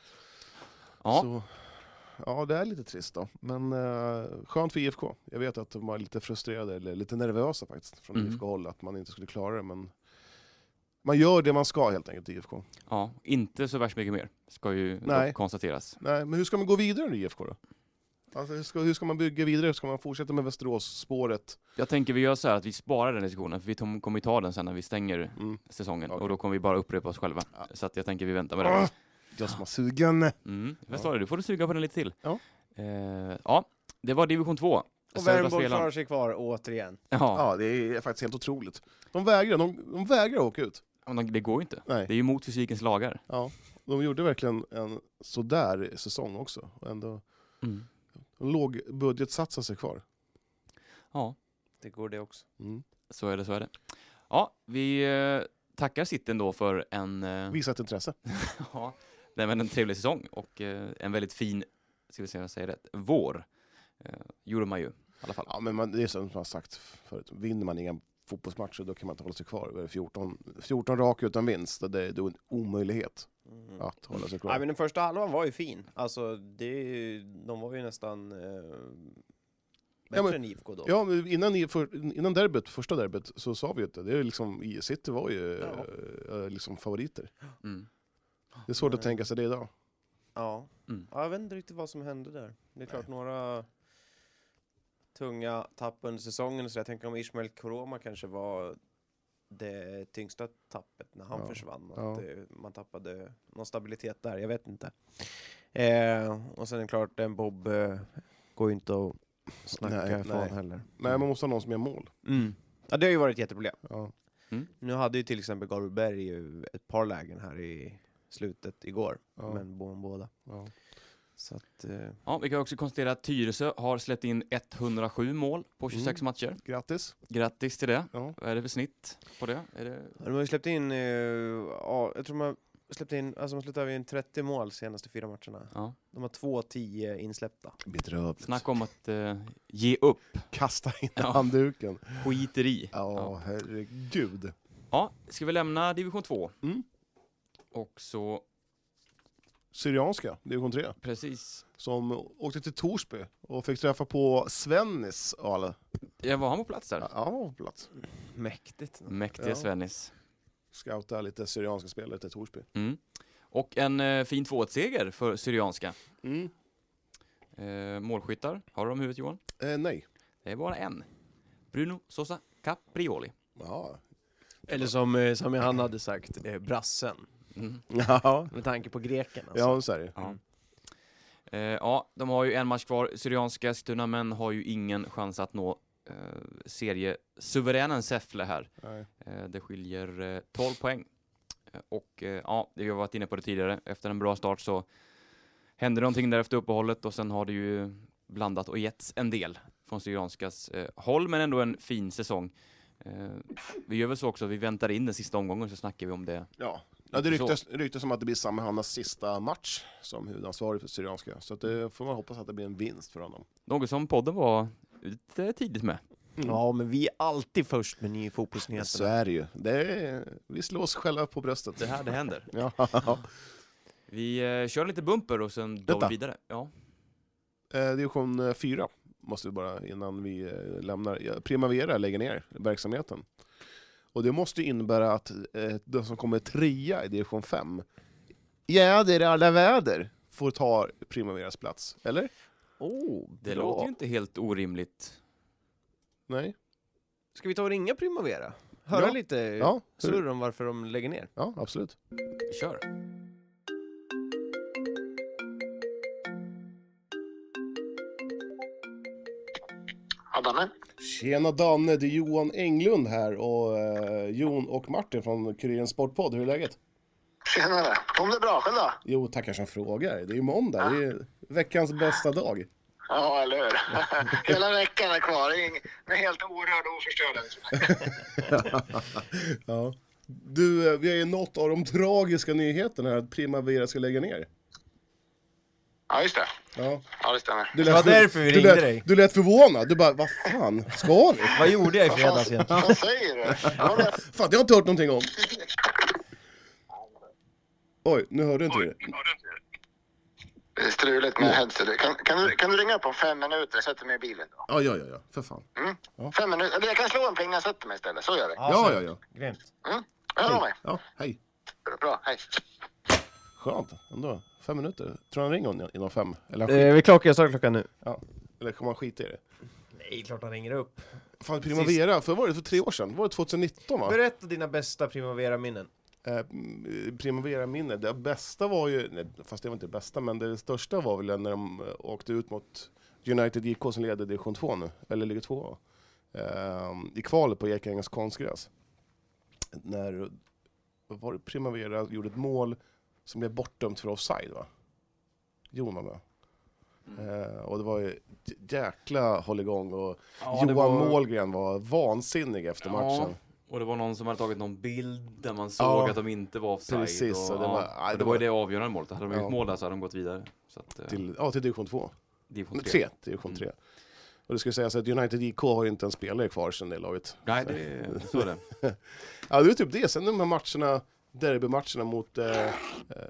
Ja, Så, ja, det är lite trist då. Men eh, skönt för I F K. Jag vet att de var lite frustrerade, eller lite nervösa faktiskt, från Mm. I F K-håll, att man inte skulle klara det. Men man gör det man ska helt enkelt i I F K. ja, inte så värst mycket mer, ska ju Nej. dock konstateras. Nej, men hur ska man gå vidare i I F K då? Alltså, hur, ska, hur ska man bygga vidare? Ska man fortsätta med Västerås-spåret? Jag tänker vi gör så här att vi sparar den diskussionen, för vi tom- kommer ju ta den sen när vi stänger Mm. säsongen. Okej. Och då kommer vi bara upprepa oss själva. Ja. Så att jag tänker vi väntar med det. Ah, jag som har sugen. Mm. Ja. Vad sa du? Du får du suga på den lite till. Ja. Eh, ja, det var division två. Och Södra Värnboll Svealand. klarar sig kvar återigen. Ja, Ja, det är faktiskt helt otroligt. De vägrar, de, de vägrar åka ut. men de- det går ju inte. Nej. Det är ju mot fysikens lagar. Ja, de gjorde verkligen en sådär säsong också. Och ändå, Mm. en låg budget satsar sig kvar. Ja, Det går det också. Mm. så är det, så är det. Ja, vi eh, tackar Sitten då för en, eh, Visa ett intresse. ja, nej, men en trevlig säsong och eh, en väldigt fin, ska vi säga, säga rätt, vår. Eh, gjorde man ju i alla fall. Ja, men man, det är som man har sagt förut. Vinner man inga fotbollsmatcher, då kan man inte hålla sig kvar. Det är fjorton, fjorton raka utan vinst. Det är då en omöjlighet Mm. att hålla sig Nej, kvar. men den första halvan var ju fin. Alltså, det, de var ju nästan eh, bättre men- än I F K då. Ja, men innan, i- för, innan derbyt, första derbyt, så sa vi ju att det är liksom, I City var ju Ja. eh, liksom favoriter. Mm. Det är svårt att Nej. tänka sig det idag. Ja. Mm. Ja, jag vet inte riktigt vad som hände där. Det är klart några tunga tapp under säsongen, så jag tänker om Ismail Koroma kanske var det tyngsta tappet när han Ja. försvann. Att Ja. det, man tappade någon stabilitet där, jag vet inte. Eh, och sen är det klart, den Bob eh, går ju inte att snacka Nej, ifrån nej. heller. Nej, man måste ha någon som gör mål. Mm. Ja, det har ju varit ett jätteproblem. Ja. Nu hade ju till exempel Gabriel Berg ju ett par lägen här i slutet igår, Ja. men bom båda. Ja. Så att, eh, Ja, vi kan också konstatera att Tyresö har släppt in etthundrasju mål på tjugosex Mm. matcher. Grattis. Grattis till det. Ja. Vad är det för snitt på det? Är det... de har ju släppt in, eh, ja, jag tror de har släppt in, alltså de har släppt över in trettio mål senaste fyra matcherna. Ja. De har två tio insläppta. Bedrövligt. Snacka om att eh, ge upp. Kasta in Ja. handduken. Skiter i. Ja, Ja. herregud. Ja, ska vi lämna division två? Mm. Och så Syrianska, division tre. Precis. Som åkte till Torsby och fick träffa på Svennis och alla. Jag var han på plats där? Ja, han var på plats. Mäktigt. Mäktiga Ja. Svennis. Scouta lite syrianska spelare till Torsby. Mm. Och en eh, fin två ett seger för Syrianska. Mm. Eh, målskyttar, har du dem i huvudet Johan? Eh, nej. Det är bara en. Bruno Sosa Caprioli. Ja. Eller som, eh, som han hade sagt, eh, brassen. Mm. Ja, Med tanke på greken alltså. ja så är det. Ja. Eh, ja, de har ju en match kvar. Syrianska Eskilstuna, men har ju ingen chans att nå eh, seriesuveränen Säffle här. Nej. Eh, det skiljer eh, tolv poäng. Eh, och eh, ja, vi har varit inne på det tidigare. Efter en bra start så hände någonting där efter uppehållet och sen har det ju blandat och getts en del från Syrianskas eh, håll, men ändå en fin säsong. Eh, vi gör väl så också, vi väntar in den sista omgången så snackar vi om det. Ja. Ja, det ryktas, ryktas som att det blir Sami Hannas sista match som huvudansvarig för Syrianska. Så att det får man hoppas att det blir en vinst för honom. Något som podden var ute tidigt med. Ja, men vi är alltid först med ny Så fotbollsnyheterna. är det ju. Det är, vi slår oss själva på bröstet. Det här det händer. Ja. Vi eh, kör lite bumper och sen går Detta. vi vidare. Ja. Eh, division fyra måste vi bara innan vi eh, lämnar. Ja, Primavera lägger ner verksamheten. Och det måste innebära att eh, de som kommer trea i division fem, ja det är alla väder, får ta Primaveras plats. Eller? Oh, Det bra. låter ju inte helt orimligt. Nej? Ska vi ta och ringa Primavera? Höra Ja. lite Ja, surr om varför de lägger ner. ja absolut. Kör. Ja, Danne. Tjena Danne, det är Johan Englund här och eh, Jon och Martin från Kurirens Sportpodd. Hur är läget? Tjenare. Om det är bra, själv då? Jo, tackar som frågar. Det är ju måndag, det är veckans bästa dag. Ja, eller hur? Hela veckan är kvar. Ing- Den är helt orörd och oförstörd. Ja. Du, eh, vi har ju nått av de tragiska nyheterna här att Primavera ska lägga ner. Ja, just det. Ja. Ja, det stämmer. Du Det var för- därför vi du ringde lät, dig. Du lät förvånad. Du bara, vad fan, ska vi? Vad gjorde jag i Vad fan, fredags egentligen? vad säger du? Ja, det- Fan, det har jag inte hört någonting om. Oj, nu hörde inte det. Det är struligt med headset. Kan, kan, du, kan du ringa på fem minuter? Jag sätter mig i bilen då. Ja, ja, ja, ja, för fan. Fem minuter? Eller jag kan slå en pling när jag sätter mig istället. Så gör vi. Ja, ja, ja. Grymt. Mm. Hör av mig. Ja, hej. Bra, hej. Skönt, ändå. Fem minuter. Tror han ringer inom fem? Eller, han Eh, vi klockar, jag startar klockan nu. ja. Eller kommer man skita i det? Nej, klart han ringer upp. Fan, Primavera, för var det för tre år sedan? Var det tjugonitton va? Berätta dina bästa Primavera-minnen. Eh, Primavera-minne, det bästa var ju, nej, fast det var inte det bästa, men det största var väl när de eh, åkte ut mot United J K som leder division två nu, eller ligger två. Eh, I kvalet på Ekängens konstgräs. När vad var det, Primavera gjorde ett mål som blev bortdömt för offside va? Jon var med. Eh, och det var ju ett jäkla hålligång och Ja, det Johan var- Målgren var vansinnig efter Ja, matchen. och det var någon som hade tagit någon bild där man såg Ja, att de inte var offside. precis, och, och det ja, var- och nej, det, det var ju var- det avgörande målet. Hade de Ja. gjort mål där så hade de gått vidare. Så att, eh, Till, ja, till division två. division Men tre. tre, division tre. Och det ska sägas att United J K har ju inte en spelare kvar sedan det laget. Nej, det är så är det. Ja, det är typ det. Sen de här matcherna, derbymatcherna mot eh, eh,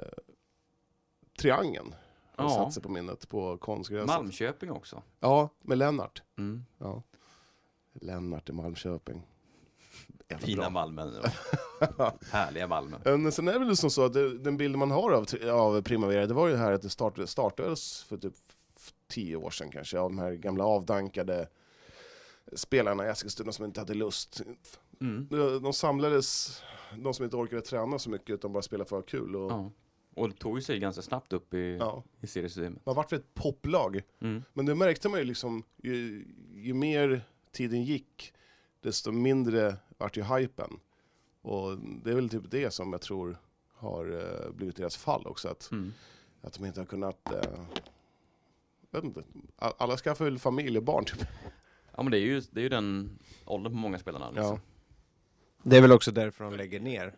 Triangeln. Har Ja. satt sig på minnet på konstgräset. Malmköping också. Ja, med Lennart. Mm. Ja. Lennart i Malmköping. Jävla Fina bra. Malmen. Härliga Malmen. Men sen är det väl liksom så att det, den bild man har av, av Primavera, det var ju det här att det start, startades för typ f- tio år sedan kanske, av de här gamla avdankade spelarna i Eskilstuna som inte hade lust. Mm. De, de samlades, de som inte orkade träna så mycket utan bara spela för att ha kul. Och, Ja. Och det tog ju sig ganska snabbt upp i, ja. i seriesystemet. Man vart ett poplag. Mm. Men det märkte man ju liksom, ju, ju mer tiden gick, desto mindre vart ju hypen. Och det är väl typ det som jag tror har uh, blivit deras fall också. Att, Mm. att de inte har kunnat... Uh, vet inte, a- alla skaffar väl familj och barn typ. Ja, men det är ju, det är ju den åldern på många spelarna. Liksom. Ja. Det är väl också därför de lägger ner.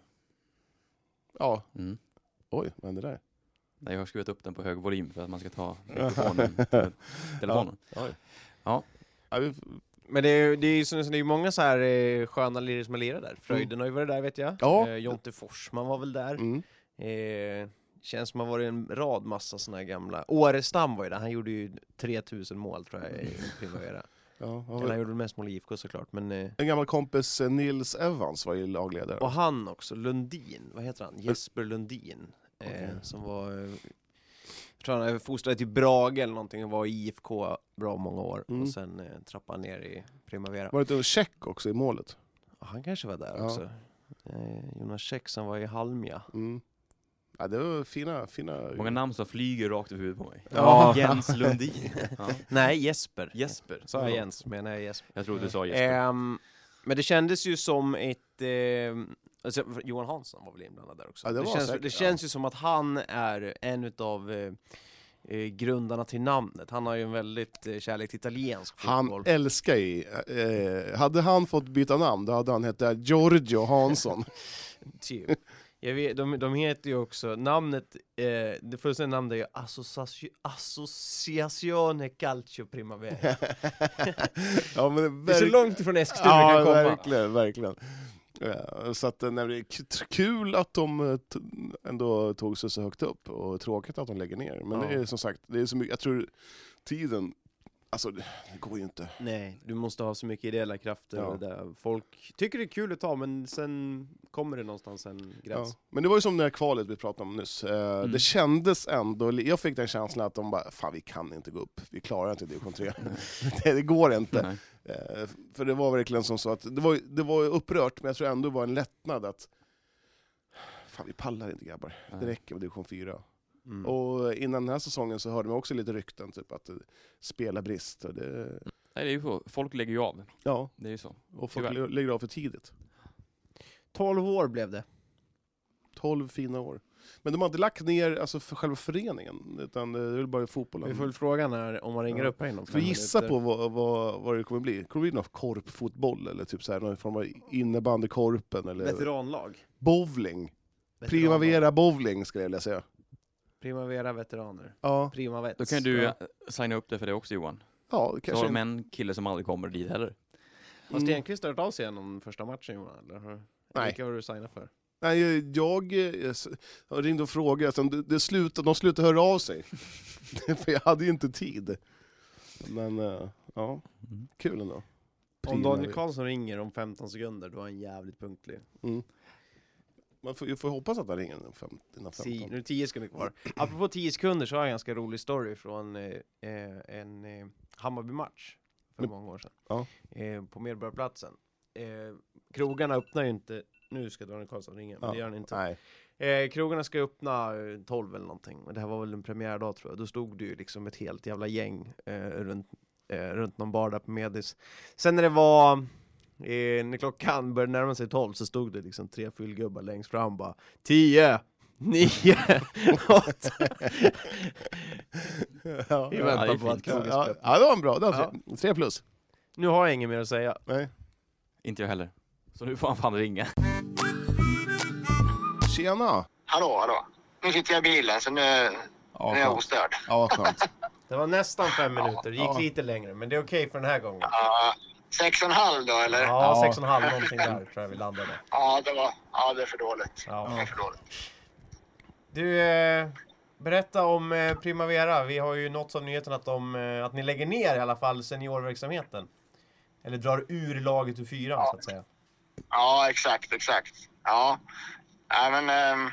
Ja, Mm. oj, vad hände där? Nej, jag har skrivit upp den på hög volym för att man ska ta mikrofonen till telefonen. Oj. Ja. Ja, vi, Men det är, det är ju så- det är ju många så här eh, sköna lirare som har lirat där. Fröjden har ju varit där vet jag. Ja. Eh, Jonte Forsman var väl där. mm. Eh, Känns som att det var en rad massa såna här gamla. Årestam var ju där, han gjorde ju tre tusen mål tror jag i Primavera. Ja, Eller han gjorde mest mål i I F K såklart, men... Eh... En gammal kompis, Nils Evans, var ju lagledare. Och han också, Lundin, vad heter han? Jesper Lundin. Okay. Eh, som var... Eh, jag tror han fostrade till Brage eller någonting och var i I F K bra många år. Mm. Och sen eh, trappade han ner i Primavera. Var det inte Check också i målet? Ja, han kanske var där ja. också. Eh, Jonas Check som var i Halmia. Mm. Ja, det var fina, fina... Många namn som flyger rakt över huvudet på mig. Ja. Jens Lundin. Ja. Nej, Jesper. Jesper. Sa jag Jens, men jag Jesper. Jag tror du sa Jesper. Um, men det kändes ju som ett... Eh, alltså, Johan Hansson var väl inblandad där också. Ja, det det var känns, säkert, det ja. känns ju som att han är en utav eh, eh, grundarna till namnet. Han har ju en väldigt eh, kärlek till italiensk fotboll. Han älskar ju... Eh, hade han fått byta namn, då hade han hetat Giorgio Hansson. Typ. Jag vet, de, de heter ju också, namnet, eh, det första namnet är ju Associazione Associazione Calcio Primavera. Ja, men det, är det är så långt ifrån Eskilstuna ja, kan komma. verkligen, verkligen. Ja, så att, nej, det är kul att de t- ändå tog sig så högt upp, och tråkigt att de lägger ner. Men ja. det är som sagt, det är så mycket, jag tror tiden, alltså det, det går ju inte. Nej, du måste ha så mycket ideella krafter. Ja. Och där folk tycker det är kul att ta, men sen kommer det någonstans en gräns. Ja. Men det var ju som det här kvalet vi pratade om nyss. Eh, Mm. Det kändes ändå, jag fick den känslan att de bara, fan vi kan inte gå upp, vi klarar inte division tre. det, det går inte. Nej. Eh, för det var verkligen som så att, det var, det var upprört, men jag tror ändå det var en lättnad att, fan vi pallar inte grabbar, Nej. det räcker med division fyra. Mm. Och innan den här säsongen så hörde man också lite rykten, typ att spela brist. Och det, Nej, det är ju så. Folk lägger ju av. ja, Det är ju så. och folk Tyvärr. lägger av för tidigt. tolv år blev det. tolv fina år. Men de har inte lagt ner alltså, för själva föreningen, utan det är väl bara fotbollen. Vi får väl frågan här om man ringer Ja. upp här inom Ska vi fem gissa minuter. på vad, vad, vad det kommer bli? Kommer det bli någon korpfotboll eller typ så här, någon form av innebandykorpen eller Veteranlag. bowling? Veteranlag. Primavera bowling skulle jag vilja säga. Primavera veteraner. Ja, Primavets. Då kan du Ja. eh, signa upp det för det också, Johan. ja Så har kanske. de en kille som aldrig kommer dit heller. Har Stenqvist hört av sig genom första matchen, Johan? Eller? har- Nej. Vilka har du signat för? Nej, jag, jag, jag ringde och frågade, alltså, det, det slutade, de slutade höra av sig. För jag hade ju inte tid. Men äh, ja, Mm. kul ändå. Om Daniel Karlsson ringer om femton sekunder, då är han jävligt punktlig. Mm. Man får, jag får hoppas att han ringer innan fem- innan Tio, femton. nu är det tio sekunder kvar. Apropå tio sekunder så har jag en ganska rolig story från eh, eh, en eh, Hammarby-match för Mm. många år sedan. Ja. Eh, på Medborgarplatsen. Eh, krogarna öppnar ju inte, nu ska Daniel Karlsson ringa, men Ja. det gör han inte. Nej. Eh, krogarna ska öppna eh, tolv eller någonting, och det här var väl en premiärdag tror jag. Då stod det ju liksom ett helt jävla gäng eh, runt, eh, runt någon bar där på Medis. Sen när det var, eh, när klockan började närma sig tolv så stod det liksom tre fyllgubbar längst fram bara tio, nio, åtta. Ja, Vi Ja, väntar det är på att fint. krogen ska ja, öppna. ja, det var en bra. Det var tre, tre plus. Nu har jag inget mer att säga. Nej. Inte jag heller. Så nu får han fan ringa. Tjena! Hallå, hallå. Nu sitter jag i bilen, så nu, Ja, nu är jag skönt. ostörd. Ja, skönt. Det var nästan fem minuter, det gick Ja. lite längre, men det är okej för den här gången. Ja, sex och en halv då, eller? Ja, Ja, Ja. sex och en halv någonting där tror jag vi landade. det, var, ja det är för dåligt. Ja. Det är för dåligt. Du, eh, berätta om eh, Primavera. Vi har ju nått som nyheten att, de, eh, att ni lägger ner i alla fall seniorverksamheten. Eller drar ur laget ur fyran, Ja. så att säga. Ja, exakt, exakt. Ja, ja men... ehm,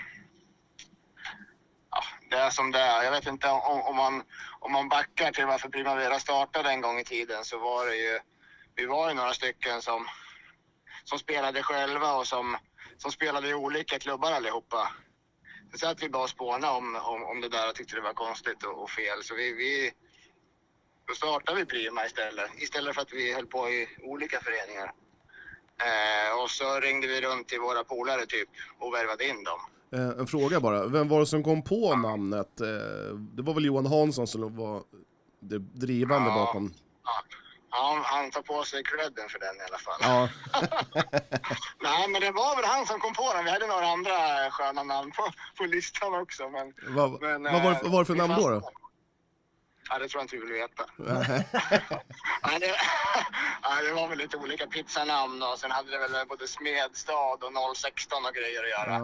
ja, det är som det är. Jag vet inte om, om, man, om man backar till varför Primavera startade en gång i tiden, så var det ju... Vi var ju några stycken som, som spelade själva och som, som spelade i olika klubbar allihopa. Så att vi bara spånade om, om, om det där och tyckte det var konstigt och, och fel. Så vi, vi, då startade vi Prima istället. Istället för att vi höll på i olika föreningar. Eh, och så ringde vi runt till våra polare typ och värvade in dem. Eh, en fråga bara. Vem var det som kom på namnet? Eh, det var väl Johan Hansson som var det drivande Ja. bakom. Ja, han, han tar på sig credden för den i alla fall. Ja. Nej, men det var väl han som kom på den. Vi hade några andra sköna namn på, på listan också. Men, Vad, men, vad var, eh, vad var det för vi namn då? då? fastnade. Ja, det tror jag inte vi vill veta. Nej, det, ja, det var väl lite olika pizzanamn och sen hade det väl både Smedstad och noll sexton och grejer att göra. Ja.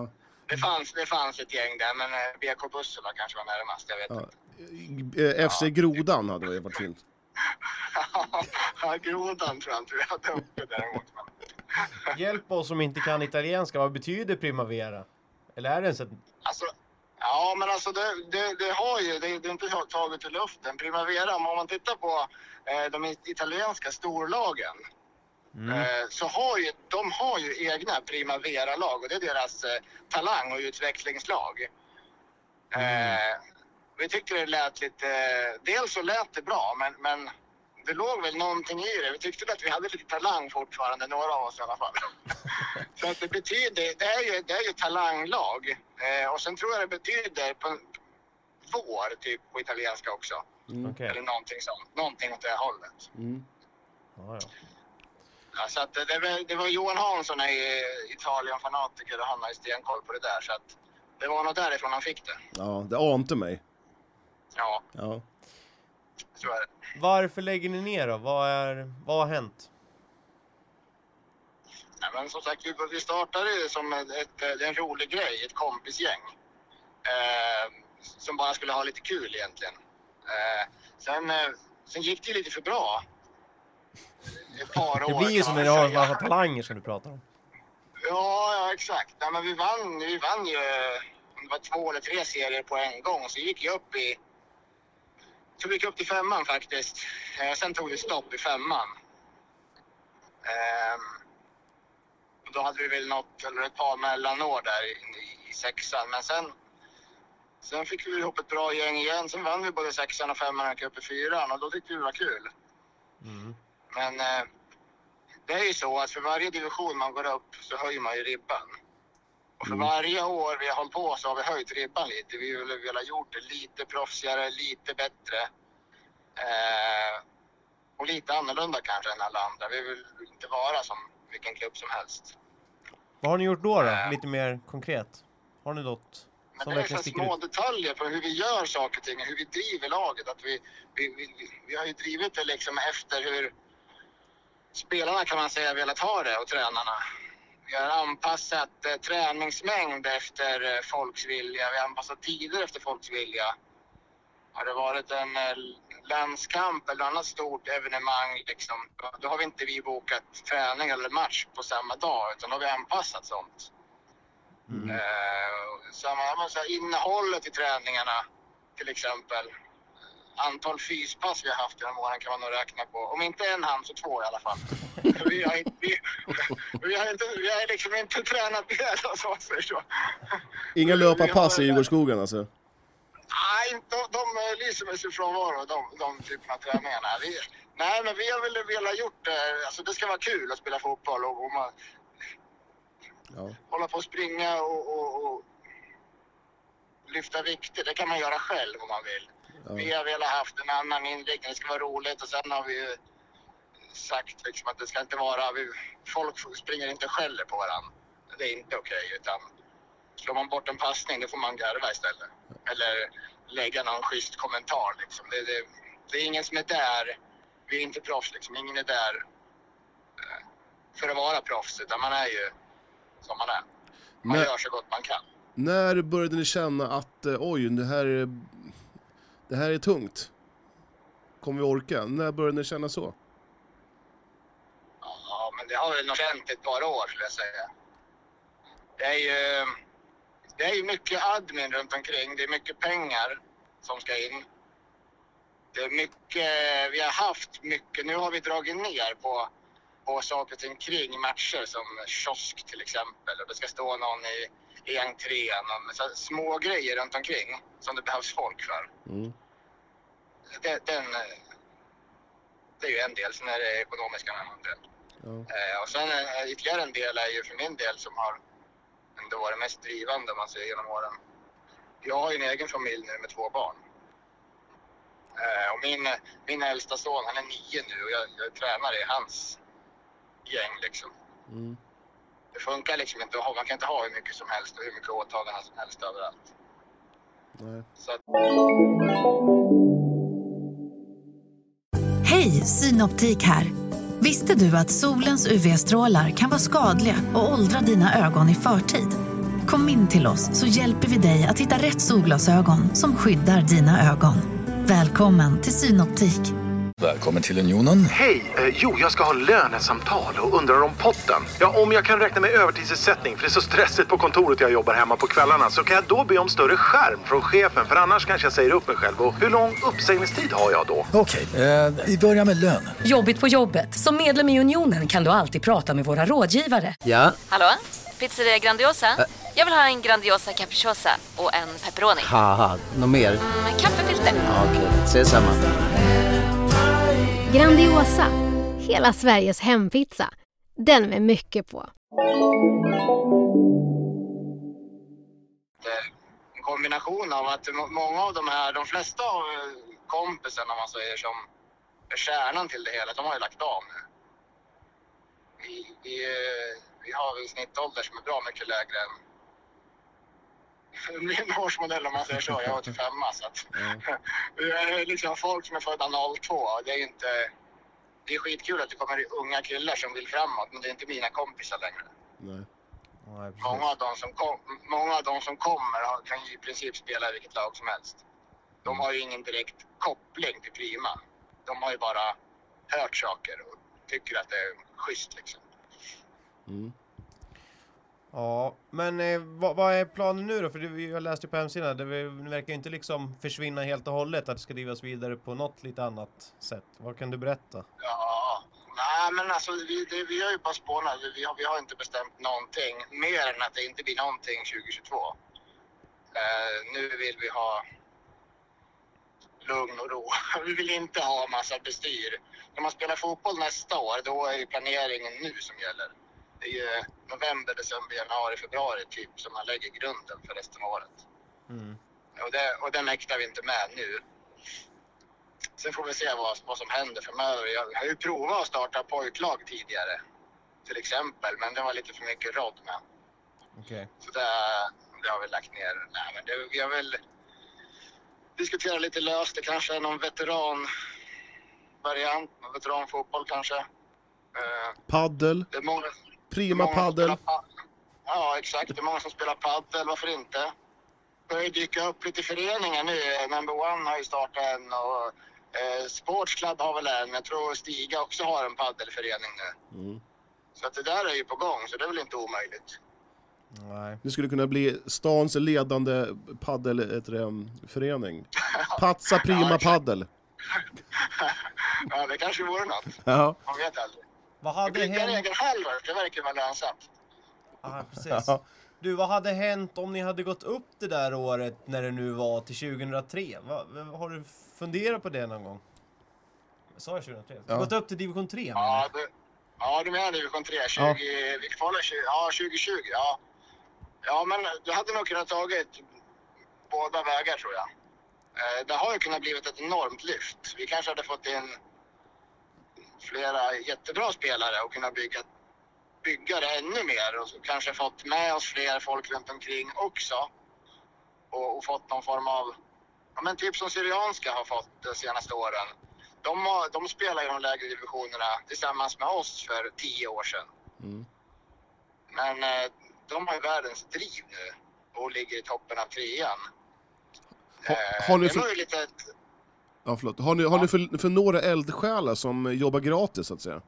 Det fanns, det fanns ett gäng där, men B K Bussela kanske var närmast, jag vet Ja. inte. F C Grodan hade det varit fint. Ja, Grodan tror jag inte vi hade uppe däremot. Men... Hjälp oss som inte kan italienska, vad betyder primavera? Eller är det ens ett... Alltså, ja, men alltså det, det, det har ju, det, det är inte taget i luften. Primavera, om man tittar på eh, de italienska storlagen, Mm. eh, så har ju, de har ju egna primavera-lag och det är deras eh, talang- och utvecklingslag. Eh, vi tyckte det lät lite, eh, dels så lät det bra, men, men det låg väl någonting i det. Vi tyckte att vi hade lite talang fortfarande, några av oss i alla fall. Så att det betyder, det är ju, det är ju talanglag. Eh, och sen tror jag det betyder på vår, typ på italienska också. Mm. Okej. Eller någonting sånt, någonting åt det hållet. Mm. Ja, ja. Ja, så att det, det, var, det var Johan Hansson i Italien-fanatiker och han har ju stenkoll på det där. Så att det var nog därifrån han fick det. Ja, det ante mig. Ja, Ja. så är det. Varför lägger ni ner då? Vad, är, vad har hänt? Ja, men som sagt, vi, vi startade ju som ett, ett, en rolig grej, ett kompisgäng. Eh, som bara skulle ha lite kul egentligen. Eh, sen, eh, sen gick det ju lite för bra. Ett par år. Det blir ju kan som man när du har en säga. massa talanger som du pratar om. Ja, ja exakt. Ja, men vi vann, vi vann ju, det var två eller tre serier på en gång. Så gick jag upp i, så gick jag upp till femman faktiskt. Eh, sen tog det stopp i femman. Eh, då hade vi väl något, eller ett par mellanår där i, i, i sexan. Men sen, sen fick vi ihop ett bra gäng igen. Sen vann vi både sexan och femman och gick upp i fyran. Och då tyckte vi det var kul. Mm. Men eh, det är ju så att för varje division man går upp så höjer man ju ribban. Och för varje år vi har hållit på så har vi höjt ribban lite. Vi vill, vi har gjort det lite proffsigare, lite bättre. Eh, och lite annorlunda kanske än alla andra. Vi vill inte vara som vilken klubb som helst. Vad har ni gjort då då? Äh. Lite mer konkret. Har ni något Men som det är verkligen så sticker små ut? detaljer på hur vi gör saker och ting, hur vi driver laget. Att vi, vi, vi, vi har ju drivit det liksom efter hur spelarna kan man säga velat ha det och tränarna. Vi har anpassat eh, träningsmängd efter eh, folks vilja. Vi har anpassat tider efter folks vilja. Har det varit en eh, landskamp eller annat stort evenemang liksom, då har vi inte vi bokat träning eller match på samma dag utan då har vi anpassat sånt. Mm. Eh, samma, man säger, innehållet i träningarna till exempel. Antal fyspass vi har haft genom åren kan man nog räkna på. Om inte en hand så två i alla fall. vi, har, vi, vi, har inte, vi har liksom inte tränat ihjäl oss om man så. Inga löparpass i Djurgårdsskogen alltså? Nej, de, de lyser med sig frånvaro, de, de typerna av träningarna. Vi, nej, men vi har väl velat gjort det. Alltså, det ska vara kul att spela fotboll och, och man, Ja. hålla på att springa och, och, och lyfta vikter. Det kan man göra själv om man vill. Ja. Vi har velat haft en annan inriktning, det ska vara roligt och sen har vi ju sagt liksom att det ska inte vara, vi, folk springer inte och skäller på varandra. Det är inte okej, utan slår man bort en passning då får man garva istället. Eller lägga någon schysst kommentar liksom. Det, det, det är ingen som är där, vi är inte proffs liksom, ingen är där eh, för att vara proffs utan man är ju som man är. Man Men- gör så gott man kan. När började ni känna att eh, oj, det här, är- det här är tungt? Kommer vi orka? När började ni känna så? Ja, men det har väl nog känt ett par år skulle jag säga. Det är ju, det är ju mycket admin runt omkring. Det är mycket pengar som ska in. Det är mycket, vi har haft mycket, nu har vi dragit ner på, på saker och ting kring matcher som kiosk till exempel. Och det ska stå någon i, i entrén. Och så små grejer runt omkring som det behövs folk för. Mm. Det, den, det är ju en del, sen är det ekonomiska en annan del. Ja. Eh, och sen eh, ytterligare en del är ju för min del som har ändå varit mest drivande om man säger genom åren. Jag har ju en egen familj nu med två barn. Eh, och min, min äldsta son, han är nio nu och jag, jag tränar i hans gäng liksom. Mm. Det funkar liksom inte att ha, man kan inte ha hur mycket som helst och hur mycket åtaganden som helst överallt. Nej. Så att, Hej, Synoptik här. Visste du att solens U V-strålar kan vara skadliga och åldra dina ögon i förtid? Kom in till oss så hjälper vi dig att hitta rätt solglasögon som skyddar dina ögon. Välkommen till Synoptik. Välkommen till Unionen. Hej, eh, jo jag ska ha lönesamtal och undrar om potten. Ja, om jag kan räkna med övertidsersättning för det är så stressigt på kontoret jag jobbar hemma på kvällarna, så kan jag då be om större skärm från chefen, för annars kanske jag säger upp mig själv. Och hur lång uppsägningstid har jag då? Okej, eh, vi börjar med lön. Jobbigt på jobbet. Som medlem i Unionen kan du alltid prata med våra rådgivare. Ja, Hallå? Pizzeria Grandiosa? Ä- Jag vill ha en Grandiosa capriciosa och en pepperoni. haha, något mer? Mm, kaffefilter. Ja, okej, ses samma. Grandiosa, hela Sveriges hempizza. Den med mycket på. En kombination av att många av de här, de flesta av kompisarna man säger som är kärnan till det hela, de har ju lagt av nu. Vi, vi, vi har en snittålder som är bra mycket lägre än min årsmodell om man säger så. Jag var åttiofem, så att mm. Vi är liksom folk som är födda noll två. Det är inte, det är skitkul att det kommer unga killar som vill framåt, men det är inte mina kompisar längre. Nej. Nej, Många av de som, kom, många av de som kommer kan ju i princip spela i vilket lag som helst. De har ju ingen direkt koppling till Prima. De har ju bara hört saker och tycker att det är schysst liksom. Mm. Ja, men eh, vad, vad är planen nu då? För det, vi har läst ju på hemsidan, det verkar ju inte liksom försvinna helt och hållet, att det ska drivas vidare på något lite annat sätt. Vad kan du berätta? Ja, nej men alltså vi, det, vi har ju bara spånat, vi har, vi har inte bestämt någonting mer än att det inte blir någonting tjugohundratjugotvå. Eh, nu vill vi ha lugn och ro. Vi vill inte ha massa bestyr. När man spelar fotboll nästa år, då är ju planeringen nu som gäller. Det är ju november, december, januari, februari typ som man lägger grunden för resten av året. Mm. Och, det, och den mäktar vi inte med nu. Sen får vi se vad, vad som händer framöver. Jag har ju provat att starta pojklag tidigare. Till exempel, men det var lite för mycket råd med. Okej. Så det, det har vi lagt ner. Nej, men det, vi har väl diskuterat lite löst. Det kanske är någon veteranvariant, veteranfotboll kanske. Uh, Paddel. Det är många, Prima många paddel. Pa- ja, exakt. Det är många som spelar paddel. Varför inte? Det börjar dyka upp lite föreningar nu. Number One har ju startat en och eh, Sports Club har väl en. Jag tror Stiga också har en paddelförening nu. Mm. Så att det där är ju på gång, så det är väl inte omöjligt. Nej. Det skulle kunna bli stans ledande paddelförening. Patsa Prima Ja, paddel. Ja, det kanske vore något. Ja. Man vet aldrig. Vad hade Bygga en hänt? egen hall, det verkar vara lönsamt. Ja, precis. Du, vad hade hänt om ni hade gått upp det där året när det nu var till tjugohundratre? Va, har du funderat på det någon gång? Sa jag tjugohundratre? Ja. Gått upp till division tre? Ja, du, ja, du menar division tre. tjugo, ja. Vi kvalar tjugo, ja, tjugohundratjugo. Ja. Ja, men du hade nog kunnat tagit båda vägar tror jag. Det har ju kunnat blivit ett enormt lyft. Vi kanske hade fått in flera jättebra spelare och kunnat bygga, bygga det ännu mer. Och kanske fått med oss fler folk runt omkring också. Och, och fått någon form av, ja men typ som Syrianska har fått de senaste åren. De, har, de spelar i de lägre divisionerna tillsammans med oss för tio år sedan. Mm. Men eh, de har ju världens driv nu och ligger i toppen av trean. Ha, har ni det är för... möjligt att... Ja, förlåt. Har ni, har ja. ni för, för några eldsjälar som jobbar gratis så att säga?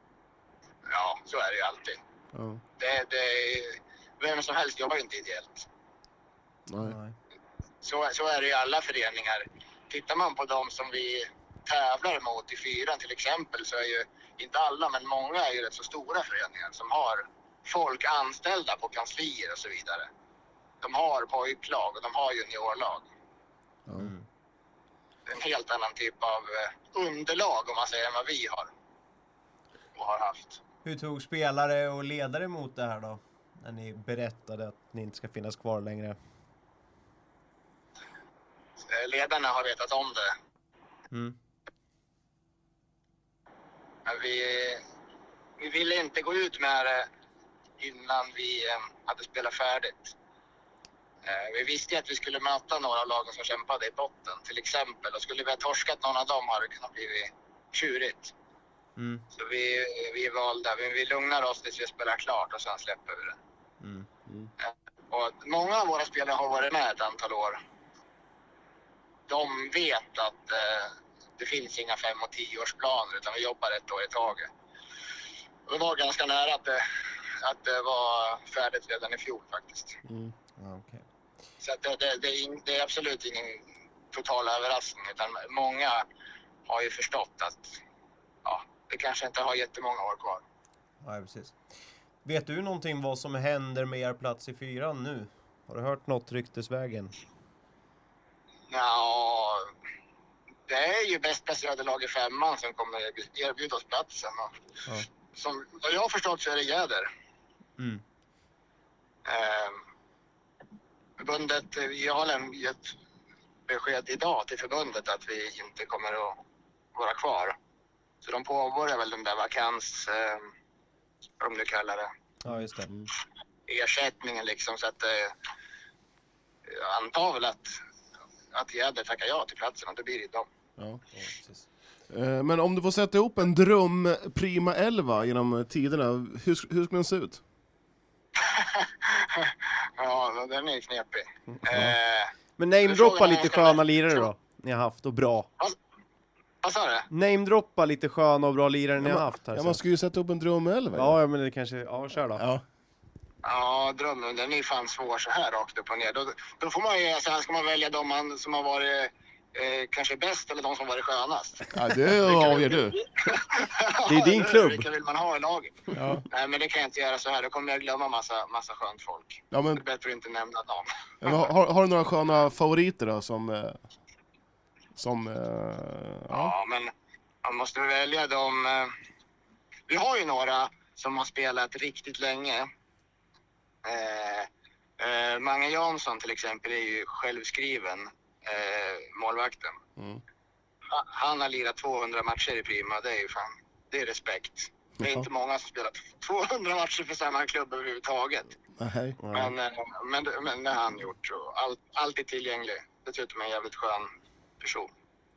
Ja, så är det ju alltid. Ja. Det, det, vem som helst jobbar inte ideellt. Nej. Så, så är det i alla föreningar. Tittar man på dem som vi tävlar mot i fyran till exempel, så är ju inte alla, men många är ju rätt så stora föreningar som har folk anställda på kanslier och så vidare. De har pojklag och de har juniorlag. Mm. Det är en helt annan typ av underlag om man säger än vad vi har och har haft. Hur tog spelare och ledare emot det här då? När ni berättade att ni inte ska finnas kvar längre. Ledarna har vetat om det. Mm. Men vi, vi ville inte gå ut med det innan vi hade spelat färdigt. Vi visste att vi skulle möta några av lagen som kämpade i botten, till exempel. Och skulle vi ha torskat någon av dem hade det kunnat bli tjurigt. Mm. Så vi, vi valde, vi, vi lugnar oss tills vi spelar klart och sen släpper vi det. Mm. Mm. Och många av våra spelare har varit med ett antal år. De vet att eh, det finns inga fem- och tioårsplaner utan vi jobbar ett år i taget. Och det var ganska nära att det, att det var färdigt redan i fjol faktiskt. Mm. Ja, okay. Så att det, det, det, är in, det är absolut ingen total överraskning utan många har ju förstått att ja, det kanske inte har jättemånga år kvar. Ja, precis. Vet du någonting vad som händer med er plats i fyran nu? Har du hört något ryktesvägen? Ja, det är ju bäst placerade lag i femman som kommer erbjuda oss platsen. Och ja. Som vad jag har förstått så är det Jäder. Mm. Eh, förbundet, jag har gett besked idag till förbundet att vi inte kommer att vara kvar. Så de påbörjar väl den där vakans, eh, vad de nu kallar det. Ja, just det. Mm. Ersättningen liksom, så att eh, jag antar väl att att Jäder tackar ja till platsen och det blir det dem. Ja. Ja, precis. Eh, Men om du får sätta ihop en dröm prima elva genom tiderna, hur, hur ska den se ut? Ja, den är knepig. Mm. Eh, Men namedroppa lite sköna lirare då, ni har haft och bra. vad sa du? Namedroppa lite sköna och bra lirare ni Ja, har man, haft här. ja, så. man ska ju sätta upp en dröm elva. Ja, ja, men det kanske, ja, kör då. Ja. Ja, drömmen, den är fan svår så här rakt upp och ner. Då, då får man ju, så här ska man välja de man, som har varit eh, kanske bäst eller de som har varit skönast. Ja, det avgör du. Det är din klubb. Vilka vill man ha i laget? Ja. Nej, men det kan jag inte göra så här. Då kommer jag glömma massa, massa skönt folk. Ja, men, Det är bättre att inte nämna dem. ja, men har, har du några sköna favoriter då som... Eh, som eh, ja. Ja, men man måste välja dem. eh, Vi har ju några som har spelat riktigt länge. Eh, eh, Mange Jansson till exempel är ju självskriven eh, målvakten. Mm. Ha, han har lirat tvåhundra matcher i Prima, det är ju fan, det är respekt. Det är Ja. inte många som spelat tvåhundra matcher för samma klubb överhuvudtaget. Nej. Men, eh, men, men det har han gjort och all, alltid tillgänglig. Dessutom är en jävligt skön person.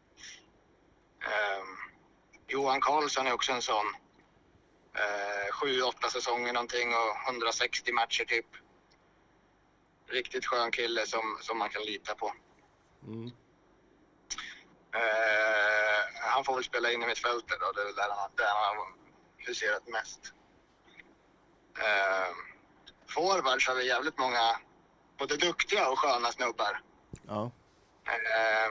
Eh, Johan Karlsson är också en sån. Eh, sju, åtta säsonger någonting och hundrasextio matcher typ. Riktigt skön kille som, som man kan lita på. Mm. Eh, han får väl spela in i mitt fältet då, det är där han, där han har huserat mest. Eh, forwards har vi jävligt många både duktiga och sköna snubbar. Ja. Eh,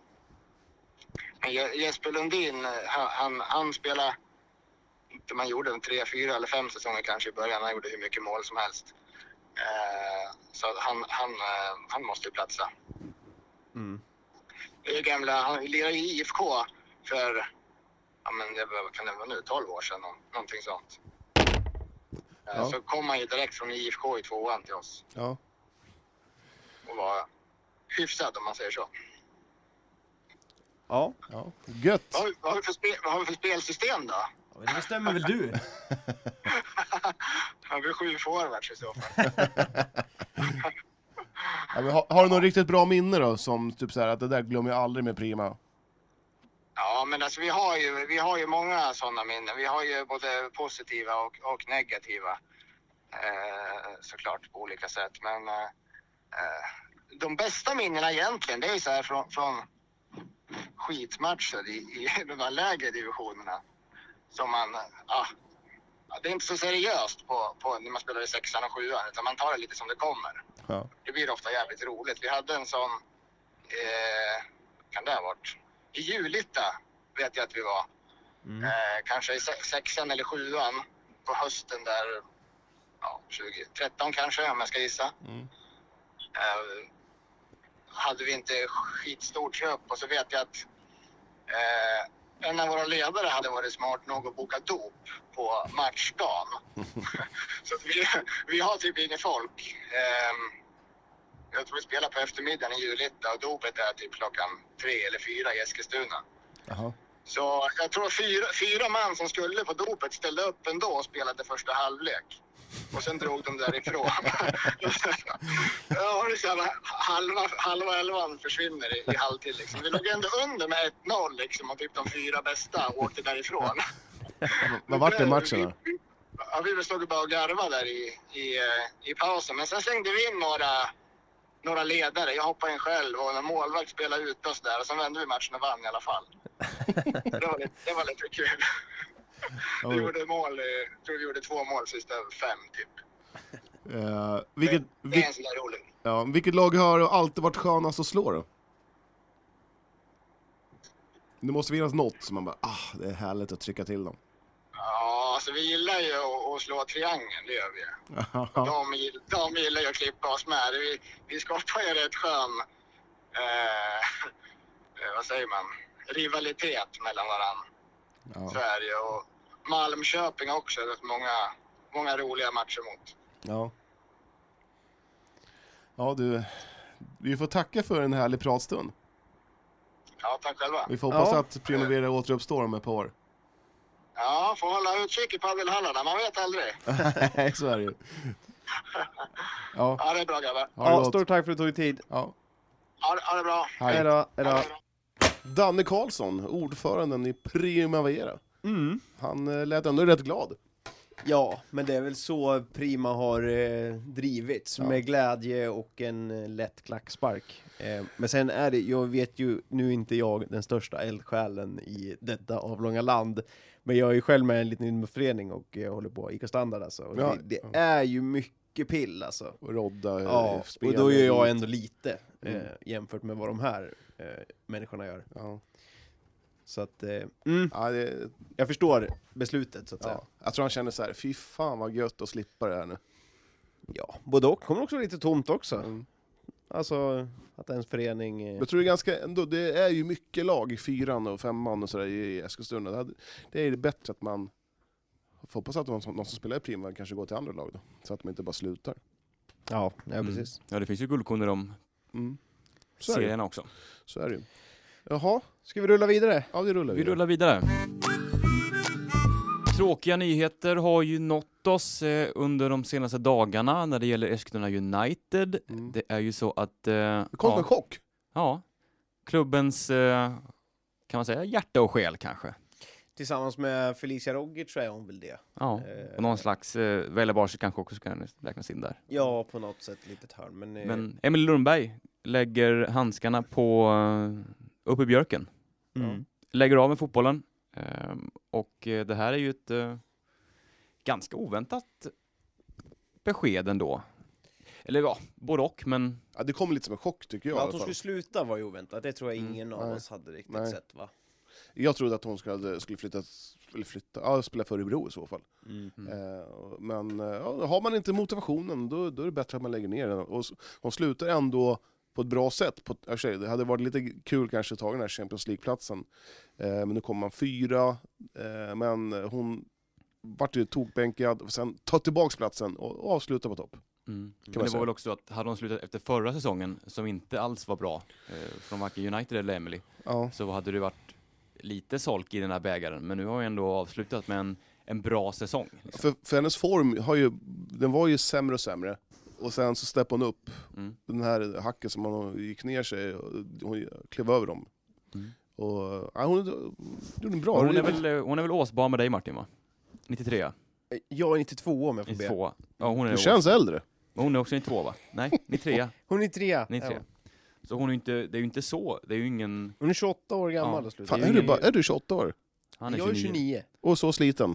Je- Jesper Lundin, han, han, han spelar inte, man gjorde en tre, fyra eller fem säsonger kanske i början. Han gjorde hur mycket mål som helst. Eh, så att han, han, eh, han måste ju platsa. Mm. Det är gamla, han lirade i I F K för, ja men det var, kan det vara nu, tolv år sedan, nå- någonting sånt. Eh, Ja. Så kom han ju direkt från I F K i tvåan till oss Ja. och var hyfsad om man säger så. Ja. Ja. Gött. Vad, har- vad, har vi för spel, vad har vi för spelsystem då? Ja, men det bestämmer väl du? Har vi sju forwards i så fall? Ja, men har, har du något riktigt bra minne då? Som typ så här, att det där glömmer jag aldrig med Prima. Ja, men alltså vi har ju, vi har ju många sådana minnen. Vi har ju både positiva och, och negativa. Eh, såklart på olika sätt. Men eh, eh, de bästa minnena egentligen, det är ju så här från, från skitmatcher i, i de här lägre divisionerna. Som man, ja, det är inte så seriöst på, på när man spelar i sexan och sjuan, utan man tar det lite som det kommer. Ja. Det blir ofta jävligt roligt. Vi hade en sån, eh, kan det ha varit? I Julita vet jag att vi var. Mm. Eh, kanske i se- sexan eller sjuan på hösten där, ja, tjugo tretton kanske om jag ska gissa. Mm. Eh, hade vi inte skitstort köp och så vet jag att eh, en av våra ledare hade varit smart nog att boka dop på matchdagen. Så att vi, vi har typ inget folk. Eh, jag tror vi spelar på eftermiddagen i Julita och dopet är typ klockan tre eller fyra i Eskilstuna. Jaha. Så jag tror fyra, fyra man som skulle på dopet ställde upp ändå och spelade första halvlek. Och sen drog de därifrån. Ja, det är så här, halva, halva elvan försvinner i, i halvtid liksom. Vi låg ändå under med ett noll liksom och typ de fyra bästa åkte därifrån. Vad vart det matchen då? ja, vi stod bara och garva där i, i, i pausen. Men sen slängde vi in några, några ledare. Jag hoppade in själv och en målvakt spelade ut oss där. Och sen vände vi matchen och vann i alla fall. det, var lite, det var lite kul. vi gjorde mål, jag tror vi gjorde två mål sista fem typ. Uh, vilket, det, det är en sån där rolig. Ja, vilket lag har alltid varit skönast att slå då? Det måste finnas något som man bara, ah, det är härligt att trycka till dem. Ja, alltså vi gillar ju att, att slå triangeln, det gör vi. de, de gillar ju att klippa oss med. Vi, vi skapar ju rätt skön, eh, vad säger man, rivalitet mellan varandra. Ja. Sverige och Malmköping också, rätt många, många roliga matcher mot. Ja. Ja, du, vi får tacka för en härlig pratstund. Ja, tack själva. Vi får hoppas ja. att Primavera återuppstår om ett par år. Ja, får hålla utkik i paddelhallarna, man vet aldrig. Nej, så är det ju. Ja. ja, det är bra grabbar. Ja, stort tack för att du tog tid. Ja. Ha, ha det bra. Hej. Hej då. Hej då. Danne Karlsson, ordföranden i Primavera. Mm. Han eh, lät ändå rätt glad. Ja, men det är väl så Prima har eh, drivits, ja. Med glädje och en eh, lätt klackspark. Eh, men sen är det, jag vet ju, nu inte jag den största eldsjälen i detta avlånga land, men jag är ju själv med en liten förening och jag håller på I K Standard alltså. Och ja, det det ja. är ju mycket pill alltså. Och rodda, ja, och då gör jag ändå lite eh, mm. jämfört med vad de här eh, människorna gör. Ja. Så att, eh, mm. ja, det, jag förstår beslutet så att ja. säga. Jag tror han känner så här, fy fan vad gött att slippa det här nu. Ja, både och. Kommer också lite tomt också. Mm. Alltså, att ens förening... Eh... Jag tror det är ganska, ändå, det är ju mycket lag i fyran och femman och sådär i Eskilstuna. Det är bättre att man får hoppas att någon som, någon som spelar i Prima kanske går till andra lag då. Så att de inte bara slutar. Ja, ja mm. precis. Ja, det finns ju guldkorn i de mm. serierna också. Så är det ju. Jaha. Ska vi rulla vidare? Ja, vi rullar vidare. Vi rullar vidare. Tråkiga nyheter har ju nått oss eh, under de senaste dagarna när det gäller Eskilstuna United. Mm. Det är ju så att... Eh, det kom ja, en chock. Ja. Klubbens, eh, kan man säga, hjärta och själ kanske. Tillsammans med Felicia Rogic så är hon väl det. Ja, eh, och någon slags eh, Välebarsi kanske också ska räknas in där. Ja, på något sätt litet hörn. Men, eh... men Emil Lundberg lägger handskarna på uh, uppe i björken. Mm. Lägger av med fotbollen. Um, och uh, det här är ju ett uh, ganska oväntat besked ändå. Eller ja, både och, men... Ja, det kom lite som en chock tycker jag. Men att hon skulle sluta var ju oväntat. Det tror jag ingen mm. av Nej. oss hade riktigt Nej. sett, va? Jag trodde att hon skulle, skulle flytta, eller flytta, ja, spela för Örebro i så fall. Mm. Eh, men ja, har man inte motivationen, då, då är det bättre att man lägger ner den. Och hon slutar ändå på ett bra sätt. På, jag det hade varit lite kul kanske att ta den här Champions League-platsen. Eh, men nu kommer man fyra. Eh, men hon vart ju tokbänkad och sen ta tillbaka platsen och, och avsluta på topp. Mm. Men det var säga. väl också att hade de slutat efter förra säsongen som inte alls var bra eh, från varken United eller Emily, ja. Så hade det varit lite solk i den här bägaren, men nu har jag ändå avslutat med en, en bra säsong. Liksom. För, för hennes form har ju, den var ju sämre och sämre. Och sen så steppade hon upp. Mm. Den här hacken som hon gick ner sig, hon klev över dem. Mm. Och ja, hon gjorde en bra. Hon är, väl, hon är väl åsbar med dig, Martin, va? nittiotre. Jag är nittiotvå om jag får nittiotvå. Be. Ja, hon är du känns ås. äldre. Hon är också nittiotvå, va? Nej, nittiotre. Hon är nittiotre. nittiotre. Ja. Så hon är inte, det är ju inte så, det är ju ingen... Hon är tjugoåtta år gammal. Ja. Fan, är, är, du bara, är du tjugoåtta år? Han är jag är tjugonio. Och så sliten.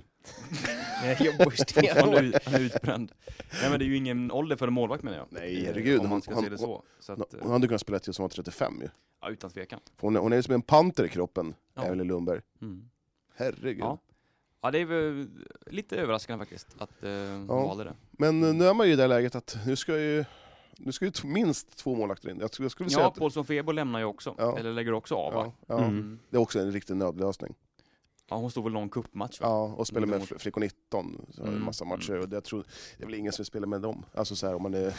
Jag jobbar ju han, är, han är utbränd. Nej, men det är ju ingen ålder för en målvakt, menar jag. Nej, herregud. Om man ska hon, se det så. så att, hon hade kunnat spela till som var trettiofem ju. Ja, utan tvekan. Hon är, hon är ju som en panter i kroppen, ja. Emelie Lundberg. Mm. Herregud. Ja. Ja, det är väl lite överraskande faktiskt att uh, hon ja. valde det. Men nu är man ju i det läget att nu ska ju nu ska ju t- minst två målvakter in. Jag skulle, jag skulle säga ja, att... Paulsson Febo lämnar ju också. Ja. Eller lägger också av, va? Ja, ja. Mm. Det är också en riktig nödlösning. Ja, hon stod väl någon cupmatch, va? Ja, och spelar med Flickor nitton. Så mm. en massa matcher. Mm. Och det, jag tror, det är väl ingen som vill spela med dem. Alltså så här, om man är...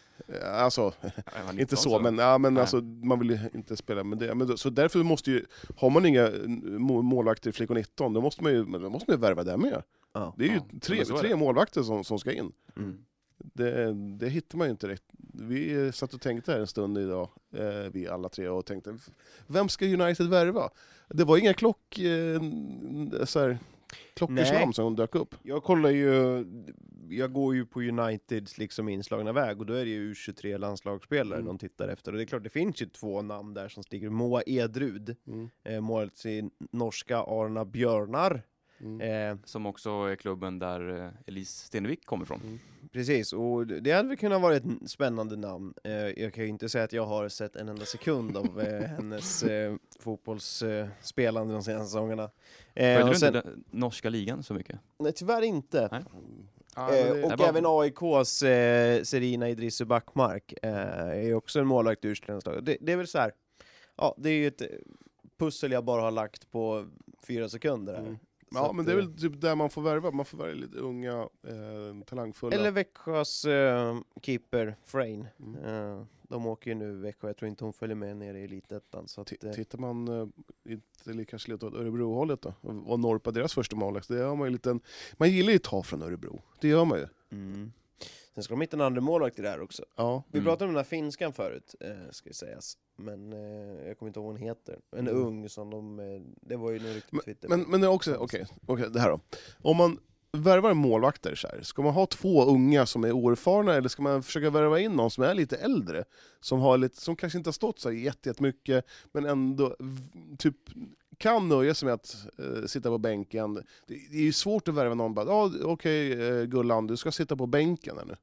alltså, ja, inte så, så, men, ja, men alltså, man vill ju inte spela med det. Men, så därför måste ju... Har man inga målvakter i Flickor nitton, då måste man ju, då måste man ju värva där med. Ja. Det är ju ja, tre, tre det. målvakter som, som ska in. Mm. Det, det hittar man ju inte rätt. Vi satt och tänkte här en stund idag, eh, vi alla tre, och tänkte, vem ska United värva? Det var inga klock... Eh, så här, klockersnamn som dök upp. Jag kollar ju, jag går ju på Uniteds liksom inslagna väg och då är det ju U tjugotre landslagsspelare mm. de tittar efter. Och det är klart, det finns ju två namn där som stiger. Moa Edrud, mm. eh, målet i norska Arna Björnar. Mm. Eh, som också är klubben där eh, Elise Stenevik kommer ifrån. Mm. Precis, och det hade väl kunnat vara ett spännande namn. Eh, jag kan ju inte säga att jag har sett en enda sekund av eh, hennes eh, fotbollsspelande eh, de senaste säsongerna. Eh, Följer du sen, inte den norska ligan så mycket? Nej, tyvärr inte. Nej. Ah, eh, och bara... även A I K:s eh, Serina Idrissu Backmark eh, är också en målvakt ur slag. Det, det är väl så här, ja, det är ju ett pussel jag bara har lagt på fyra sekunder här. Mm. Ja, men det är väl typ där man får värva. Man får värva lite unga, eh, talangfulla. Eller Växjös eh, keeper, Frain. Mm. Eh, de åker ju nu Växjö. Jag tror inte hon följer med ner i elitettan. Så att, T- tittar man eh, inte lika slut åt Örebro-hållet då, och, och norpa deras första målvakt, det gör man ju lite. Man gillar ju att ta från Örebro. Det gör man ju. Mm. Sen ska de hitta en andra målvakt i det här också. Ja. Vi mm. pratade om den här finskan förut, eh, ska vi sägas. Men eh, jag kommer inte ihåg vad hon heter. En mm. ung som de... Eh, det var ju något riktigt på Twitter. Men, men det är också... Okej, okay, okay, det här då. Om man värvar målvakter så här, ska man ha två unga som är oerfarna eller ska man försöka värva in någon som är lite äldre? Som, har lite, som kanske inte har stått så jättemycket men ändå typ kan nöja sig med att uh, sitta på bänken. Det, det är ju svårt att värva någon bara, ja ah, okej okay, uh, Gullan, du ska sitta på bänken här nu.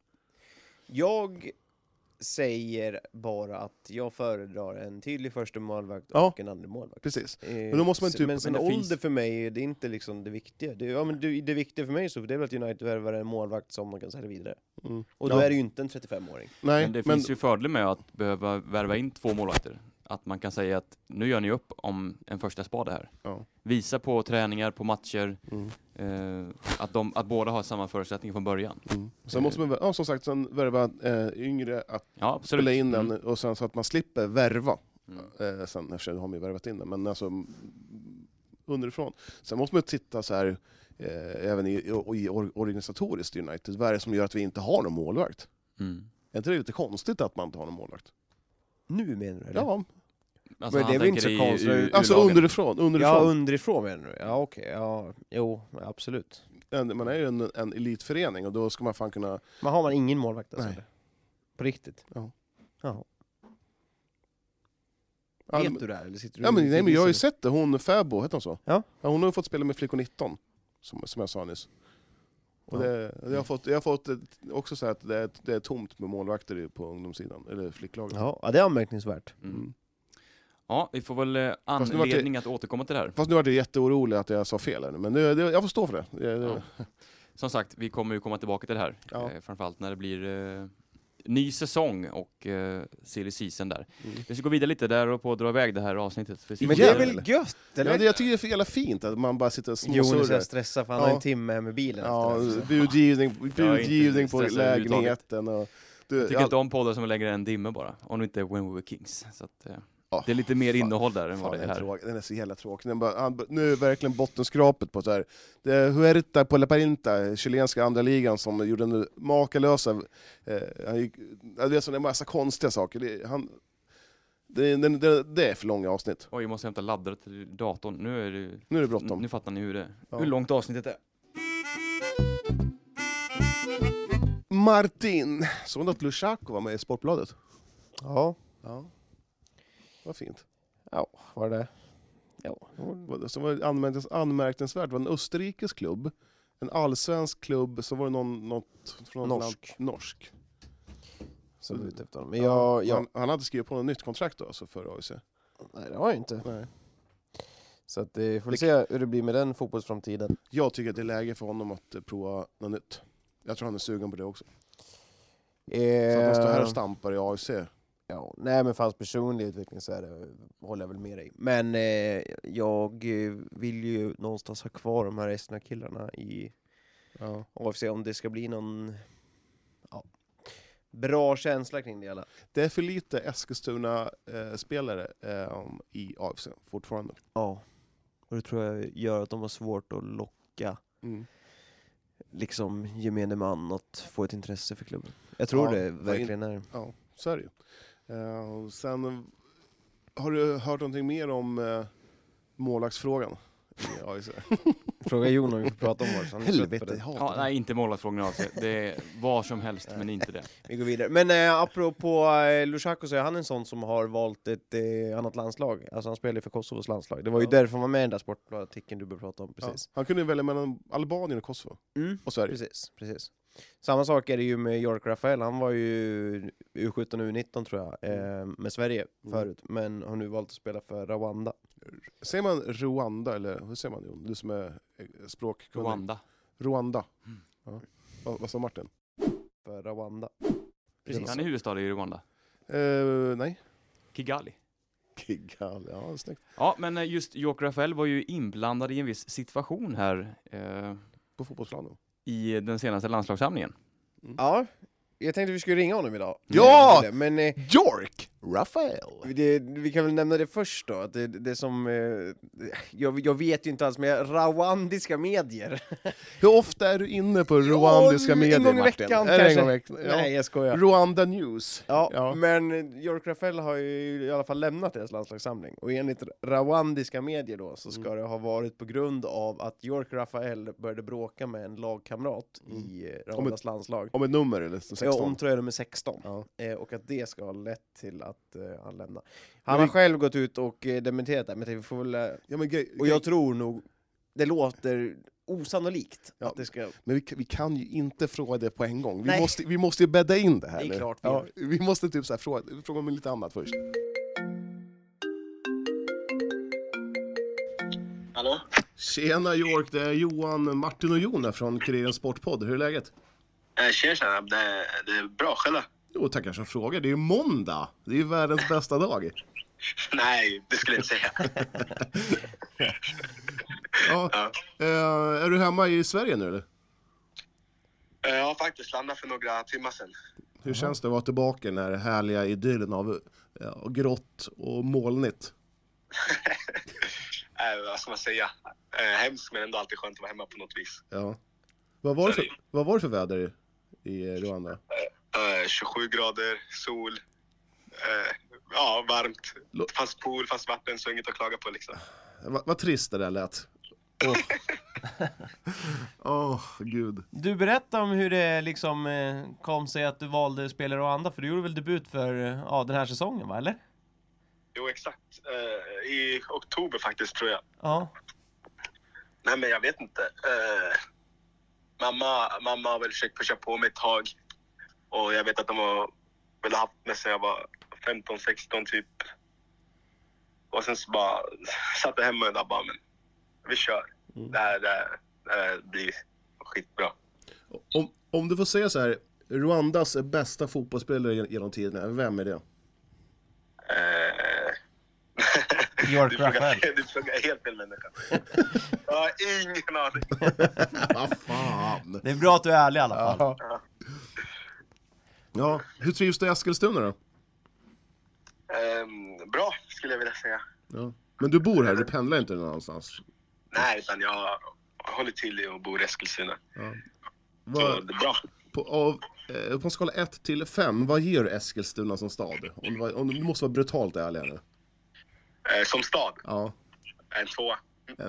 Jag säger bara att jag föredrar en tydlig första målvakt ja, och en andra målvakt. Precis. Men då måste man typ, men sen men ålder finns... för mig, det är inte liksom det viktiga. Det, ja, men det, det viktiga för mig så det är väl att United värvar en målvakt som man kan sälja vidare. Mm. Och då ja. är det ju inte en trettiofem-åring. Nej, men det men... finns ju fördel med att behöva värva in två målvakter. Att man kan säga att nu gör ni upp om en första spade här. Ja. Visa på träningar, på matcher. Mm. Eh, att, de, att båda har samma förutsättningar från början. Mm. Sen måste man ja, som sagt sen värva eh, yngre att ja, spela in den mm. och sen så att man slipper värva. Mm. Eh, sen efter har man ju värvat in den. Men alltså underifrån. Sen måste man titta så här eh, även i, i, i organisatoriskt United. Vad är det som gör att vi inte har någon målvakt? Mm. Är inte det lite konstigt att man inte har någon målvakt? Nu menar du eller? Ja. Alltså, men det är väl inte så konstigt. Alltså underifrån, underifrån. Ja, underifrån menar du. Ja, okej. Okay. Ja, jo, absolut. Man är ju en, en elitförening och då ska man fan kunna... Men har man ingen målvakt alltså? Nej. På riktigt? Ja. Jaha. Vet ja, du det här? Eller sitter du ja, men, nej, men jag har ju sett det. Hon Fäbo, heter hon så? Ja. Ja, hon har ju fått spela med Flickor nitton, som, som jag sa nyss. Och ja. det, jag har fått, jag har fått också så att det är, det är tomt med målvakter på ungdomssidan, eller flicklaget. Ja, ja, det är anmärkningsvärt. Mm. Ja, vi får väl eh, anledning det, att återkomma till det här. Fast nu var det jätteorolig att jag sa fel här, men det, det, jag får stå för det. det, det. Ja. Som sagt, vi kommer ju komma tillbaka till det här. Ja. Eh, framförallt när det blir eh, ny säsong och eh, silly season där. Mm. Vi ska gå vidare lite där och på dra iväg det här avsnittet. För men det är väl gött? Eller? Ja, det, jag tycker det är för jävla fint att man bara sitter och småsurrar. Jonas är stressad för han ja. har en timme med bilen. Ja, budgivning, budgivning på lägenheten. Och, du, jag tycker jag, inte om poddar som är längre än dimmer bara. Om det inte är When We Were Kings. Så att, eh. Oh, det är lite mer fan, innehåll där än vad det är här. Tråk, den är så jävla tråkig. Den bara, han, nu är verkligen bottenskrapet på så här. Det är Huerta på La Parinta, chilenska andra ligan som gjorde en makalösa... Eh, han gick, det är en massa konstiga saker. Det, han, det, det, det, det är för långa avsnitt. Oj, jag måste hämta laddare till datorn. Nu är det, nu är det bråttom. Nu fattar ni hur, det, ja. hur långt avsnittet är. Martin, såg du att Lushaku var med i Sportbladet? Ja. Ja. Vad fint. Ja, var det? Ja. Det som var anmärknings, anmärkningsvärt var en österrikisk klubb, en allsvensk klubb, så var det någon, något från norsk. Land, norsk. Så det ut efter men jag, jag... Han, han hade skrivit på något nytt kontrakt då, alltså för A I C. Nej, det har jag inte. Nej. Så att det får vi se hur det blir med den fotbollsframtiden. Jag tycker att det är läge för honom att prova något nytt. Jag tror han är sugen på det också. Eh... Så att han står här och stampar i A I C. Ja, nej men för hans personlig utveckling så är det, håller jag väl med dig. Men eh, jag vill ju någonstans ha kvar de här resten av killarna i ja. A F C om det ska bli någon ja, bra känsla kring det hela. Det är för lite Eskilstuna-spelare eh, i A F C fortfarande. Ja, och det tror jag gör att de har svårt att locka mm. liksom gemene man att få ett intresse för klubben. Jag tror ja, det verkligen är. Ja, så är det ju. Uh, sen har du hört någonting mer om uh, målvaktsfrågan i A I C? Fråga Jon om vi får prata om vår. Helvete, ja, nej, inte målvaktsfrågorna av sig. Det är vad som helst, men inte det. Vi går vidare. Men eh, apropå eh, Lushaku, så är han en sån som har valt ett eh, annat landslag. Alltså han spelar för Kosovos landslag. Det var ju ja. därför han var med i den där sportartikeln du bör prata om. Precis. Ja. Han kunde välja mellan Albanien och Kosovo. Mm. Och Sverige. Precis, precis. Samma sak är det ju med York Rafael. Han var ju U sjutton och U nitton tror jag eh, med Sverige mm. förut, men har nu valt att spela för Rwanda. Säger man Rwanda eller hur säger man, Jon? Du som är språkkunnig. Rwanda. Rwanda. Mm. Ja. Vad, vad sa Martin? För Rwanda. Precis. Han är huvudstad i Rwanda. Uh, nej. Kigali. Kigali, ja, snyggt. Ja, men just York Rafael var ju inblandad i en viss situation här. Eh, På fotbollsplanen. I den senaste landslagssamlingen. Mm. Ja, jag tänkte vi skulle ringa honom idag. Ja! Men, men eh, York Rafael. Det, vi kan väl nämna det först då. Att det, det som, eh, jag, jag vet ju inte alls, men rwandiska medier. Hur ofta är du inne på rwandiska ja, medier, en gång i Martin? veckan är kanske. En gång i veckan? Ja. Nej, jag skojar. Rwanda News. Ja, ja, men York Rafael har ju i alla fall lämnat deras landslagssamling. Och enligt rwandiska medier då så ska mm. det ha varit på grund av att York Rafael började bråka med en lagkamrat mm. i Rwandas landslag. Om ett nummer eller sexton? Ja, om tror jag nummer sexton. Ja. Eh, och att det ska ha lett till att eh, han lämnar. Han men har vi... själv gått ut och eh, dementerat det, men vi får väl, eh, ja, men grej, och jag tror nog det låter osannolikt ja, att det ska... Men vi, vi kan ju inte fråga det på en gång. Vi, måste, vi måste ju bädda in det här. Det är nu. klart. Ja, vi måste typ så här fråga, fråga om lite annat först. Hallå? Tjena York, det är Johan, Martin och Jon från Kurirens Sportpodd. Hur är läget? Eh, tjena, det, det är bra, själva. Jo, tackar som frågar. Det är ju måndag. Det är ju världens bästa dag. Nej, det skulle jag inte säga. ja. Ja. Uh, är du hemma i Sverige nu eller? Jag har faktiskt landat för några timmar sedan. Hur känns det att vara tillbaka i den här härliga idyllen av ja, grått och molnigt? äh, vad ska man säga? Äh, hemskt, men ändå alltid skönt att vara hemma på något vis. Ja. Vad var det för, vad var det för väder i, i Rwanda? Uh, tjugosju grader, sol, uh, ja, varmt. Det fanns pool, fanns vatten, så inget att klaga på liksom. Vad va trist det där lät. Åh, oh. oh, gud. Du berättade om hur det liksom eh, kom sig att du valde spelare och andra, för du gjorde väl debut för ja, den här säsongen, va, eller? Jo, exakt. Uh, I oktober faktiskt, tror jag. Ja. Nej, men jag vet inte. Uh, mamma, mamma har väl försökt pusha på mig ett tag. Och jag vet att de har väl haft med sig jag var femton sexton typ. Och sen så bara satt jag hemma och där bara, men vi kör. Mm. Det, här, det, det här blir skitbra. Om, om du får säga så här, Rwandas bästa fotbollsspelare genom tiden, vem är det? Eh... York Rafael. Du frågar helt fel människa. Jag har ingen aning. Vad fan. Det är bra att du är ärlig i alla fall. Ja. Ja. Ja, hur trivs du i Eskilstuna då? Um, bra, skulle jag vilja säga. Ja. Men du bor här, du pendlar inte någonstans? Nej, utan jag håller till i och bor i Eskilstuna. Ja. Vad, så det är bra. På, av, eh, på en skala ett till fem, vad ger du Eskilstuna som stad? Om du, om du måste vara brutalt ärlig nu. Eh, som stad? Ja. En två. Ja.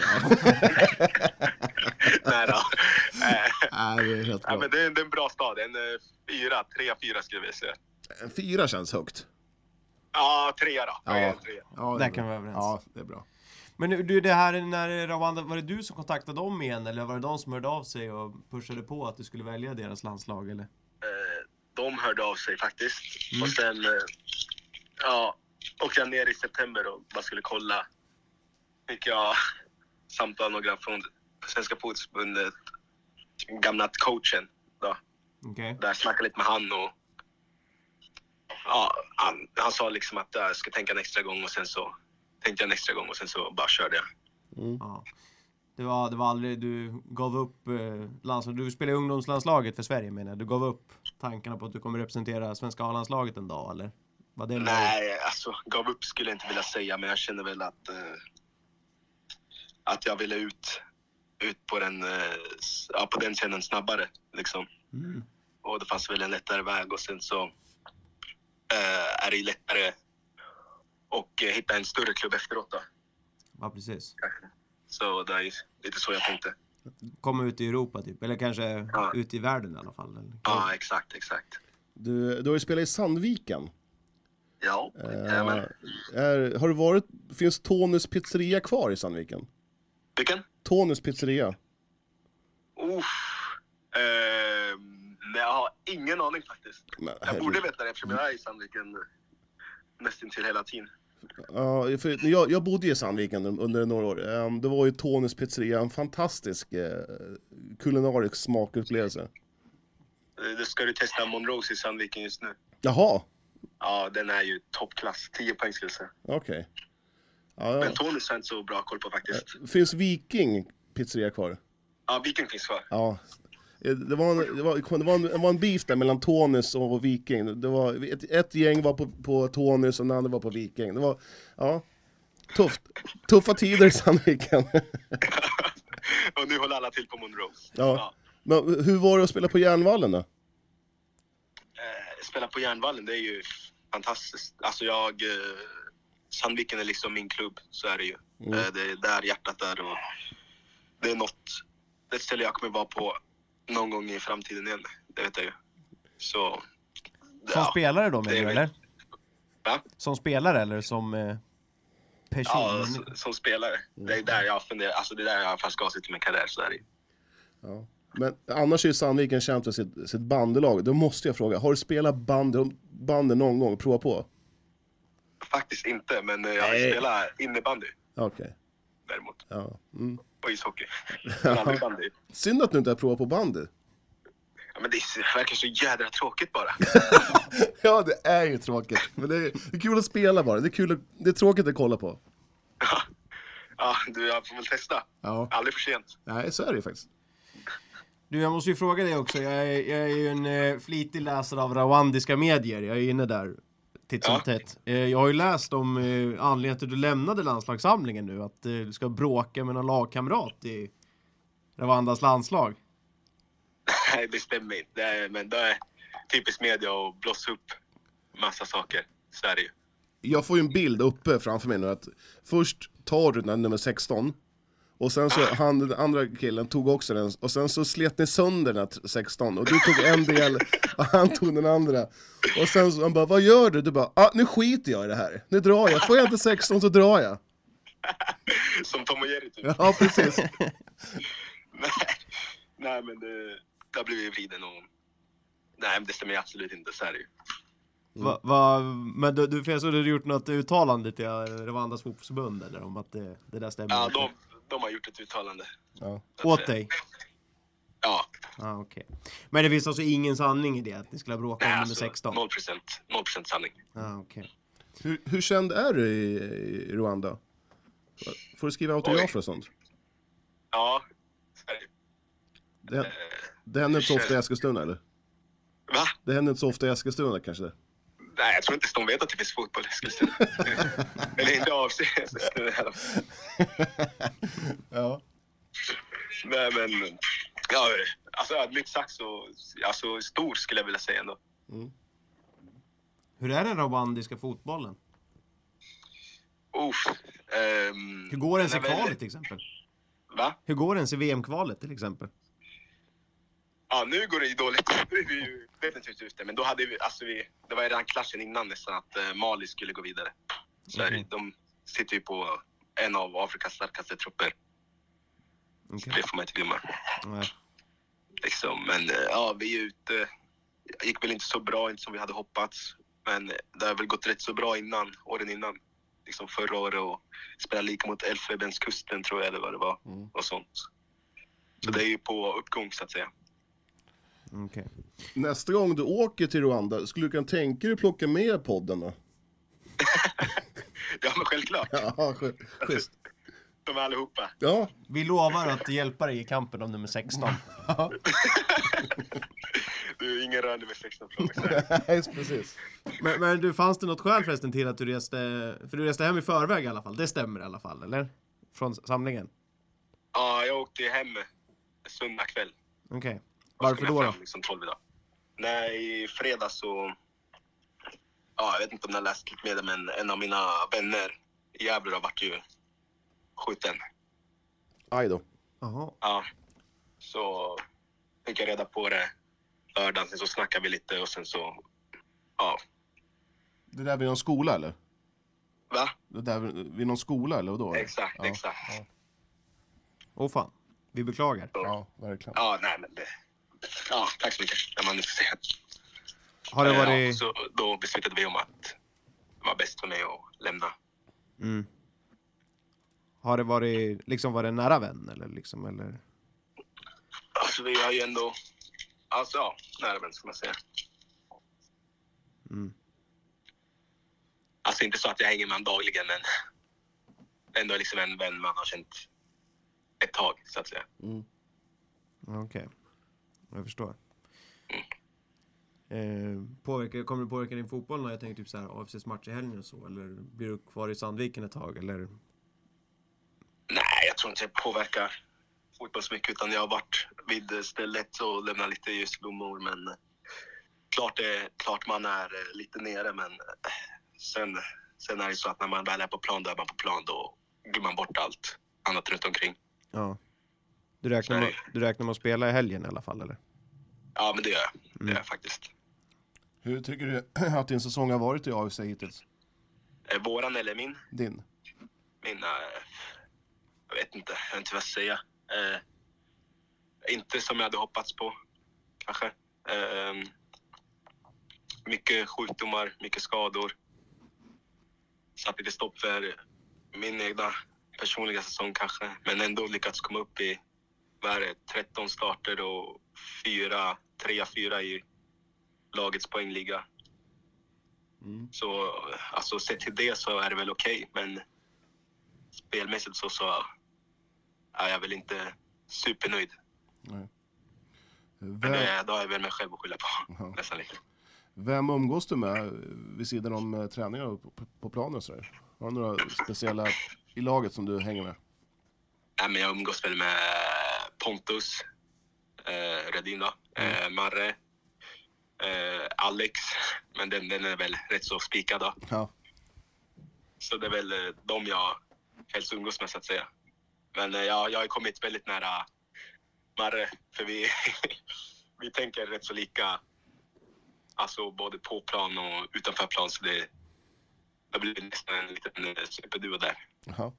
Nej då. Nej, det är helt bra. Ja, men det, är, det är en bra stad. En uh, fyra, tre, fyra skulle vi säga. En fyra känns högt. Ja, tre då. Ja, ja, tre. Ja, där kan vi vara överens. Ja, det är bra. Men du, det här när Rwanda, var det du som kontaktade dem igen, eller var det de som hörde av sig och pushade på att du skulle välja deras landslag, eller? Uh, de hörde av sig faktiskt. Mm. Och sen uh, ja, åkte jag ner i september och bara skulle kolla. Fick jag samtal några från Svenska fotbollsförbundet, gamla coachen då. Okay. Där jag snackade lite med han och ja, han, han sa liksom att jag ska tänka en extra gång och sen så tänkte jag en extra gång och sen så bara körde jag. Mm. Ja. Det var, det var aldrig, du gav upp eh, landslag, du spelade ungdomslandslaget för Sverige menar jag. Du gav upp tankarna på att du kommer representera svenska A-landslaget en dag, eller? Var det Nej, alltså gav upp skulle jag inte vilja säga, men jag känner väl att eh, att jag ville ut ut på den eh, ja, på den scenen snabbare liksom. Mm. Och det fanns väl en lättare väg och sen så eh, är det lättare och eh, hitta en större klubb efteråt då. Ja, precis. Så det är lite så jag tänkte. Komma ut i Europa typ, eller kanske ja. ut i världen i alla fall. Eller? Ja, exakt, exakt. Du, du har ju spelat i Sandviken. Ja, uh, är, har du varit, finns Tonus pizzeria kvar i Sandviken? Vilken? Tonus pizzeria. Uff. Uh, nej, jag har ingen aning faktiskt. Men, jag borde veta det eftersom jag är i Sandviken nästan till hela tiden. Ja, för jag, jag bodde i Sandviken under några år. Um, det var ju Tonus pizzeria, en fantastisk uh, kulinarisk smakupplevelse. Det ska du testa Monrose i Sandviken just nu. Jaha. Ja, den är ju toppklass. tio poäng skulle jag säga. Okej. Okay. Ja, ja. Men Tonus har inte så bra koll på faktiskt. Finns Viking pizzeria kvar? Ja, Viking finns kvar. Ja. Det var en, det var, det var en, det var en beef där mellan Tonus och Viking. Det var, ett, ett gäng var på, på Tonus och den andra var på Viking. Det var, ja, tufft. Tuffa tider i Sandviken. Och nu håller alla till på Monrose. Ja. Ja. Men hur var det att spela på Järnvallen då? Eh, spela på Järnvallen, det är ju fantastiskt. Alltså jag... Eh, Sandviken är liksom min klubb, så är det ju. Mm. Eh, det är där hjärtat är och det är något... Det ställe jag kommer vara på någon gång i framtiden igen. Det vet jag ju. Så... Som ja, spelare då, menar du, eller? Va? Som spelare eller som eh, person? Ja, som, som spelare. Mm. Det är där jag funderar. Alltså det är där jag fast ska sitta med karriär, så är det ju. Ja. Men annars är ju Sandviken känt för sitt, sitt bandelag. Då måste jag fråga, har du spelat band, banden någon gång? Prova på? Faktiskt inte, men jag har spelat innebandy. Okej. Okay. Däremot. Ja. Mm. Och ishockey. Men bandy. Synd att du inte har provat på bandy. Ja, men det verkar så jädra tråkigt bara. Ja, det är ju tråkigt. Men det är, det är kul att spela bara. Det är, kul att, det är tråkigt att kolla på. Ja, ja du jag får väl testa. Ja. Aldrig för sent. Nej, så är det ju faktiskt. Du, jag måste ju fråga dig också. Jag är, jag är ju en eh, flitig läsare av rwandiska medier. Jag är inne där titt som tätt. Eh, jag har ju läst om eh, anledningen till att du lämnade landslagssamlingen nu. Att eh, du ska bråka med någon lagkamrat i Rwandas landslag. Nej, det stämmer inte. Det är, men det är typiskt media och blåsa upp massa saker. Så är det ju. Jag får ju en bild uppe framför mig nu att först tar du den nummer sexton. Och sen så han, den andra killen tog också den. Och sen så slet ni sönder den här sexton. Och du tog en del och han tog den andra. Och sen så han bara, vad gör du? Du bara, ah, nu skiter jag i det här. Nu drar jag. Får jag inte sexton så drar jag. Som Tom och Jerry typ. Ja, precis. nej, nej, men det, det har blivit vriden och... Nej, men det stämmer absolut inte, så är det ju. Mm. Va, va, men du, du, du har gjort något uttalande till Rwandas fotbollsförbund eller om att det, det där stämmer? Ja, de, de har gjort ett uttalande. Ja. Åt dig? Ja. Ah, okay. Men det finns alltså ingen sanning i det att ni skulle ha bråkat om nummer sexton? noll procent sanning. Ah, okay. hur, hur känd är du i, i Rwanda? Får du skriva autografer och sånt? Ja. Det, det händer inte så ofta i Eskilstuna, eller? Va? Det händer inte så ofta i Eskilstuna, kanske det? Nej, jag tror inte de vet att det finns fotboll i Eskilstuna. Eller inte avser Eskilstuna. Ja. Nej, men... Ja, alltså ödmjukt sagt så... Alltså stor skulle jag vilja säga ändå. Mm. Hur är den rwandiska fotbollen? Uff. Um, Hur går den i kvalet väl... till exempel? Va? Hur går den i V M-kvalet till exempel? Ja, nu går det ju dåligt. Nu är vi ju definitivt ute. Men då hade vi, alltså vi, det var ju redan klassen innan nästan att uh, Mali skulle gå vidare. Så mm. de sitter ju på en av Afrikas starkaste trupper. Okay. Det får man inte glömma. Mm. Liksom, men uh, ja, vi är ute. Det gick väl inte så bra, inte som vi hade hoppats. Men det har väl gått rätt så bra innan, åren innan. Liksom förra året och spela lika mot Elfenbenskusten tror jag det var det var. Mm. Och sånt. Så mm. det är ju på uppgång så att säga. Okay. Nästa gång du åker till Rwanda, skulle du kunna tänka dig att plocka med podden då? Ja, men självklart. Ja, schysst. De är allihopa. Ja. Vi lovar att hjälpa dig i kampen om nummer sexton. Du är ingen rör nummer sexton. Nej, precis. Men, men du, fanns det något skäl förresten till att du reste... För du reste hem i förväg i alla fall. Det stämmer i alla fall, eller? Från samlingen. Ja, jag åkte hem söndag kväll. Okej. Okay. Varför då då? Liksom tolv idag. Nej, i fredag så... Ja, jag vet inte om ni har läst lite med det, men en av mina vänner i Gävle har varit ju skjuten. Aj då. Jaha. Ja. Så fick jag reda på det lördagen, sen så snackade vi lite och sen så, ja. Det där vid någon skola eller? Va? Det där vid någon skola eller då? Exakt, ja. exakt. Åh oh, fan, vi beklagar. Ja, verkligen. Ja, nej men det... Ja, tack så mycket. När man nu ska säga. Har det varit... Ja, så då beslutade vi om att det var bäst för mig att lämna. Mm. Har det varit, liksom var det en nära vän eller liksom, eller? Alltså vi har ju ändå, alltså ja, nära vän ska man säga. Mm. Alltså inte så att jag hänger med honom dagligen, men ändå liksom en vän man har känt ett tag, så att säga. Mm. Okej, okay. Jag förstår. Mm. Eh, påverkar, kommer det påverka din fotboll när jag tänker typ så här A F C:s match i helgen och så? Eller blir du kvar i Sandviken ett tag? Eller? Nej, jag tror inte det påverkar fotboll så mycket, utan jag har varit vid stället och lämnat lite ljusblommor, men klart, det, klart man är lite nere, men sen, sen är det så att när man väl är på plan, då är man på plan, då glömmer man bort allt annat runt omkring. Ja. Du räknar, med, du räknar med att spela i helgen i alla fall, eller? Ja, men det gör jag. Det mm. gör jag faktiskt. Hur tycker du att din säsong har varit i A F C hittills? Eh, våran eller min? Din. Min, äh, jag vet inte, jag vet inte vad jag ska säga. Eh, inte som jag hade hoppats på, kanske. Eh, mycket sjukdomar, mycket skador. Satt lite stopp för min egna personliga säsong kanske. Men ändå lyckats komma upp i vad är det, tretton starter och fyra, tre, fyra i lagets poängliga. Mm. Så alltså sett till det så är det väl okej, okay, men spelmässigt så, så är jag väl inte supernöjd. Nej. Vem... Men det, då är jag väl mig själv att skylla på. Ja. Nästan lite. Vem umgås du med vid sidan om uh, träningar på, på planen och sådär? Har du några speciella i laget som du hänger med? Nej, men jag umgås väl med Pontus, eh, Redina, eh, Marre, eh, Alex, men den, den är väl rätt så spikad då. Ja. Så det är väl de jag helst umgås med, så att säga. Men eh, ja, jag har kommit väldigt nära Marre, för vi, vi tänker rätt så lika, alltså både på plan och utanför plan, så det, det blir nästan en liten superduo där. Jaha.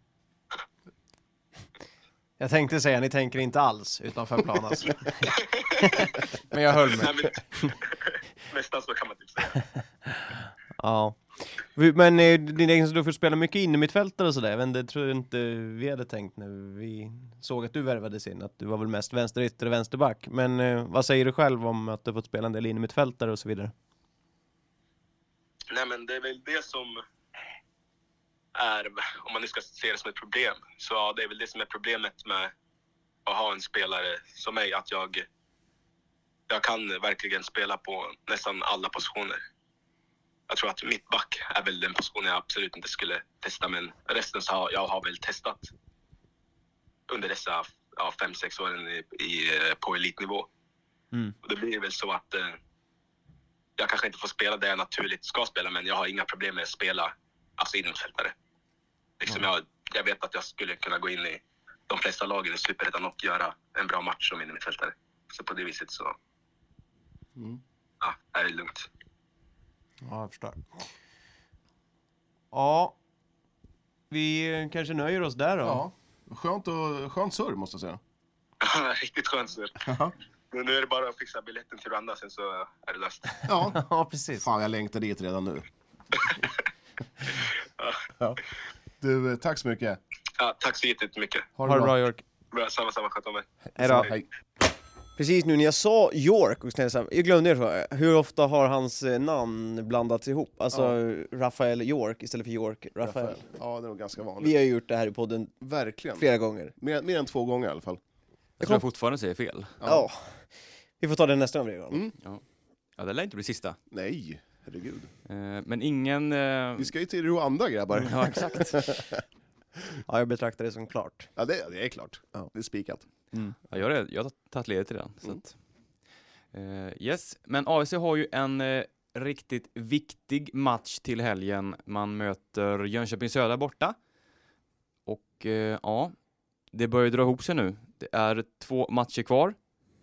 Jag tänkte säga, ni tänker inte alls utanför plan alltså. Men jag höll med. Nej, men, nästan så kan man typ säga. Ja. Men eh, din egen så du får spela mycket in i mittfältare och sådär. Men det tror jag inte vi hade tänkt när vi såg att du värvades in. Att du var väl mest vänsterytter och vänsterback. Men eh, vad säger du själv om att du fått spela en del in i mittfältare och så vidare? Nej, men det är väl det som är, om man nu ska se det som ett problem, så ja, det är väl det som är problemet med att ha en spelare som mig, att jag jag kan verkligen spela på nästan alla positioner. Jag tror att mittback är väl den positionen jag absolut inte skulle testa, men resten så har jag har väl testat under dessa ja, fem, sex åren i, i, på elitnivå. Mm. Och det blir väl så att eh, jag kanske inte får spela där jag naturligt ska spela, men jag har inga problem med att spela alltså innerfältare. Liksom jag, jag vet att jag skulle kunna gå in i de flesta lagen i Superettan och göra en bra match som innerfältare. Så på det viset så mm. ja, är det lugnt. Ja, jag förstår. Ja, vi kanske nöjer oss där då. Ja, skönt, och, skönt surr måste jag säga. Riktigt skönt surr. Men nu är det bara att fixa biljetten till Rwanda, sen så är det löst. Ja, ja precis. Fan, jag längtar dit redan nu. ja. Ja. Du, tack så mycket. Ja, tack så jättemycket. Ha det bra, bra York. Bra, samma, samma, skönt om mig. Hej då. Hej. Precis nu när jag sa York, och jag glömde det, hur ofta har hans namn blandats ihop? Alltså ja. Rafael York istället för York Rafael. Rafael. Ja, det är nog ganska vanligt. Vi har gjort det här i podden verkligen flera gånger. Mer, mer än två gånger i alla fall. Jag tror jag fortfarande säger fel. Ja. ja. Vi får ta det nästa gång. Mm. Ja. ja, det lär inte bli sista. Nej, herregud. Eh, men ingen... Eh... Vi ska ju till Rwanda, grabbar. Ja, exakt. Ja, jag betraktar det som klart. Ja, det, det är klart. Ja. Det är spikat. Mm. Ja, jag, är, jag har tagit ledigt till den. Så mm. att, uh, yes. Men A F C har ju en uh, riktigt viktig match till helgen. Man möter Jönköping Södra borta. Och uh, ja, det börjar dra ihop sig nu. Det är två matcher kvar.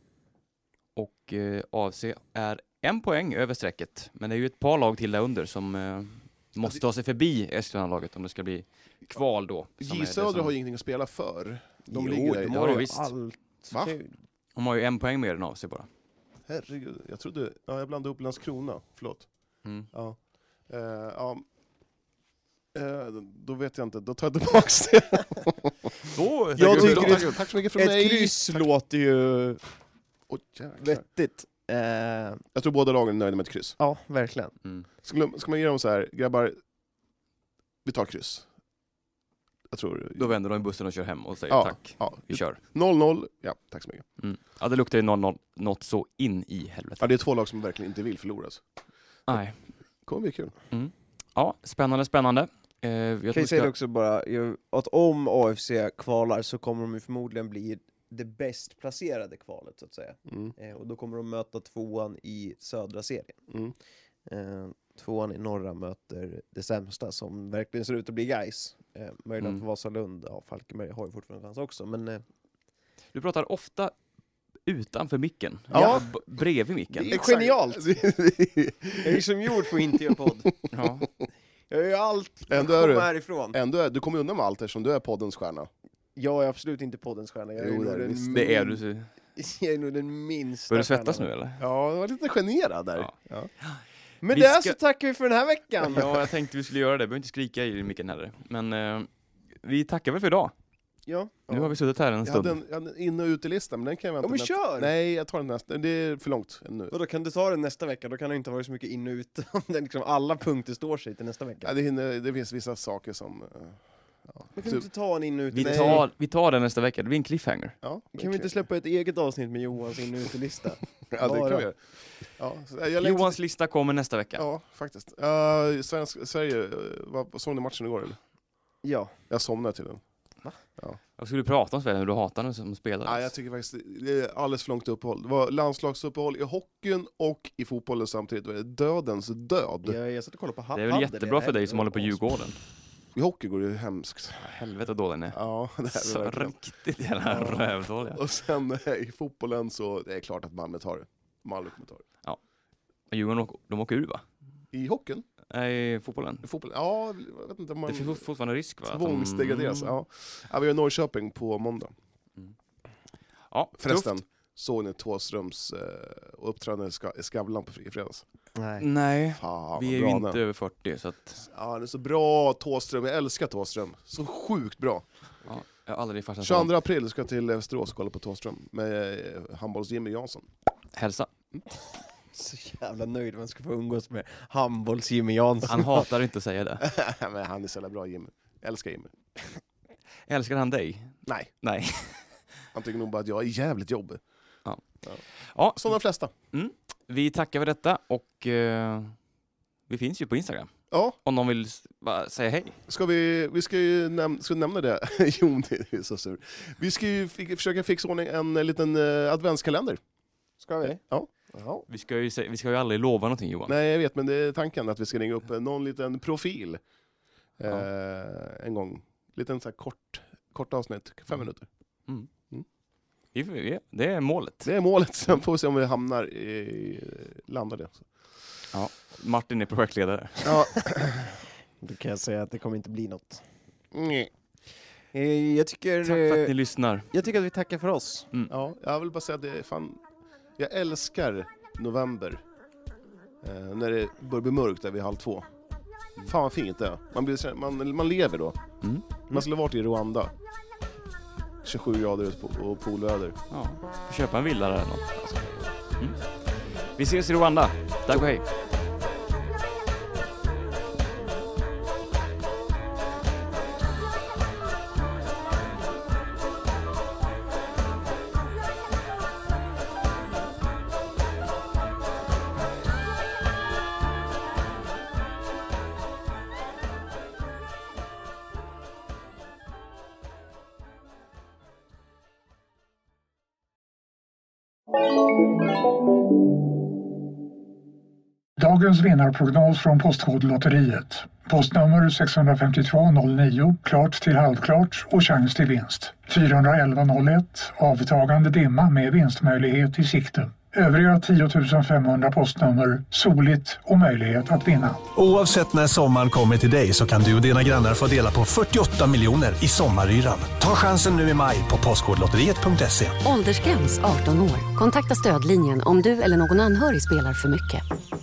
Och eh, A F C är en poäng över strecket. Men det är ju ett par lag till där under som eh, måste ta sig förbi Eskilstuna-laget om det ska bli kval då. J Södra som... har ju ingenting att spela för. De jo, ligger där. De har ju visst. Allt. Va? De har ju en poäng mer än A F C bara. Herregud, jag trodde... Ja, jag blandade upp Landskrona. Förlåt. Mm. Ja. Uh, ja. Uh, då vet jag inte, då tar jag tillbaks det. Då, jag tycker tack, tack, tack så mycket för ett mig. Ett kryss låter ju oh, vettigt. Uh, jag tror båda lagen är nöjda med ett kryss. Ja, verkligen. Mm. Ska, ska man ge dem så här, grabbar, vi tar kryss. Jag tror... Då vänder de i bussen och kör hem och säger ja, tack, ja. vi kör. noll noll, ja, tack så mycket. Mm. Ja, det luktar ju noll noll, något så in i helvete. Ja, det är två lag som verkligen inte vill förloras. Nej. Det kommer bli kul. Mm. Ja, spännande, spännande. Eh, jag kan ska... jag säga det också bara, att om A F C kvalar så kommer de ju förmodligen bli det bäst placerade kvalet så att säga. Mm. Eh, och då kommer de möta tvåan i södra serien. Mm. Eh, tvåan i norra möter det sämsta som verkligen ser ut att bli Gais. Eh, möjligt Mm. att Vasalund, ja, Falkenberg har ju fortfarande chans också, men... Eh... Du pratar ofta utanför micken. Ja. B- bredvid micken. Det är genialt! Jag är som gjord för att inte göra podd. Ja. Jag gör allt för att Ändå är komma du, härifrån. Ändå är, du kommer undan med allt eftersom du är poddens stjärna. Jag är absolut inte poddens stjärna. Jag är, Jo, nog det är den visst. Det är min- du. Jag är nog den minsta Börjar du svettas stjärnan. nu eller? Ja, jag var lite generad där. Ja. Ja. Men Vi det ska- så tackar vi för den här veckan. Ja, jag tänkte vi skulle göra det. Vi behöver inte skrika i micken heller. Men eh, vi tackar väl för idag. Ja. Nu har vi suttit här en Jag stund. hade en, jag hade en in- och utelista, men den kan jag vänta Ja, men med. kör! Nej, jag tar den nästa. Det är för långt nu. Och då kan du ta den nästa vecka, då kan det inte vara så mycket in och ut. Om den liksom alla punkter står sig till nästa vecka. Ja, det, hinner, det finns vissa saker som... eh, Ja. Men kan du inte ta en in och ut? Vi Nej. tar, vi tar den nästa vecka. Det blir en cliffhanger. Ja, Kan vi inte släppa ett eget avsnitt med Johans in och utelista? Ja, det kan vi göra. Ja, så jag längtar- Johans lista kommer nästa vecka. Ja, faktiskt. Uh, Svensk, Sverige, uh, vad, såg ni matchen igår eller? Ja. Jag somnade till den. Va? Ja. Vad skulle du prata om Sverige när du hatar den som spelare? Ja, jag tycker faktiskt det är alldeles för långt uppehåll. Det var landslagsuppehåll i hockeyn och i fotbollen samtidigt. Det var dödens död. Jag, jag satt och kollade på Det är väl paddel, jättebra det för dig här som var håller på asbra. Djurgården. I hockey går det ju hemskt. Helvete då den är. Ja, det är det Så verkligen. riktigt jävla Ja. rövdåliga. Och sen eh, i fotbollen så det är klart att Malmö tar det. Malmö kommer ta det. Ja. Djurgården åker, de åker ur va? I hockeyn? Nej, i fotbollen. I fotbollen? Ja, jag vet inte om man... Det finns fortfarande risk va? Att de- Tvångsdegraderas, ja. Ja, vi har Norrköping på måndag. Ja, Förresten, tufft. såg ni Thåströms eh, uppträdande i Ska- i Skavlan på i fredags? Nej. Nej, Fan, vi vad är ju bra inte han är. över fyrtio så att... Ja, han är så bra, Thåström. Jag älskar Thåström. Så sjukt bra. Ja, jag har aldrig fastnat tjugoandra april ska jag till Västerås och kolla på Thåström med eh, handbolls-Jimmy Jansson. Hälsa. Så jävla nöjd man ska få umgås med handbolls-Jimmy Jansson. Han hatar inte att säga det. Men han är så jävla bra, Jimmy. Jag älskar Jimmy. Älskar han dig? Nej. Nej. Han tycker nog bara att jag är jävligt jobbig. Ja. Ja. Ja. Som de flesta. Mm. Vi tackar för detta och eh, vi finns ju på Instagram. Ja. Om någon vill s- bara säga hej. Ska vi, vi ska ju näm- ska nämna det. Jo, det är så sur. Vi ska ju f- försöka fixa ordning en eh, liten eh, adventskalender. Ska vi? Ja. Ja. Vi ska ju, sä- vi ska ju aldrig lova någonting Johan. Nej, jag vet, men det är tanken att vi ska ringa upp eh, någon liten profil. Eh, en gång. Liten så här kort, kort avsnitt, fem minuter. Mm. Mm. Vi, vi, det är målet. Det är målet, sen får vi se om vi hamnar i, landar det. Ja. Martin är projektledare. Ja. Då kan jag säga att det kommer inte bli något. Nej. Eh, Jag tycker, Tack för att eh, ni lyssnar. jag tycker att vi tackar för oss. Mm. Ja, jag vill bara säga att det är fan... Jag älskar november. Eh, när det börjar bli mörkt där vid halv två. Fan vad fint det är. Man, blir, man, man lever då. Mm. Man skulle varit i Rwanda. tjugosju grader ute på, och poolväder. Ja. Köpa en villa eller något. Mm. Vi ses i Rwanda. Tack och hej. Dag Dagens vinnarprognos från Postkodlotteriet. Postnummer sex fem två noll nio, klart till halvklart och chans till vinst. fyra ett ett noll ett, avtagande dimma med vinstmöjlighet i sikte. Övriga tio tusen femhundra postnummer, soligt och möjlighet att vinna. Oavsett när sommaren kommer till dig så kan du och dina grannar få dela på fyrtioåtta miljoner i sommaryran. Ta chansen nu i maj på postkodlotteriet punkt se. Åldersgräns arton år. Kontakta stödlinjen om du eller någon anhörig spelar för mycket.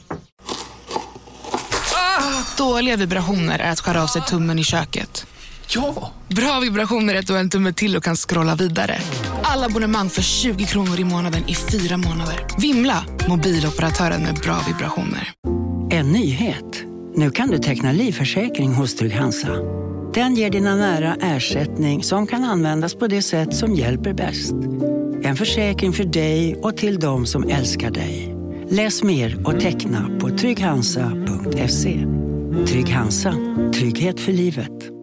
Ah, dåliga vibrationer är att skära av sig tummen i köket. Ja! Bra vibrationer är att du har en tumme till och kan scrolla vidare. Alla abonnemang för tjugo kronor i månaden i fyra månader. Vimla! Mobiloperatören med bra vibrationer. En nyhet. Nu kan du teckna livförsäkring hos Trygg-Hansa. Den ger dina nära ersättning som kan användas på det sätt som hjälper bäst. En försäkring för dig och till de som älskar dig. Läs mer och teckna på trygg hansa punkt se. Trygg-Hansa. Trygghet för livet.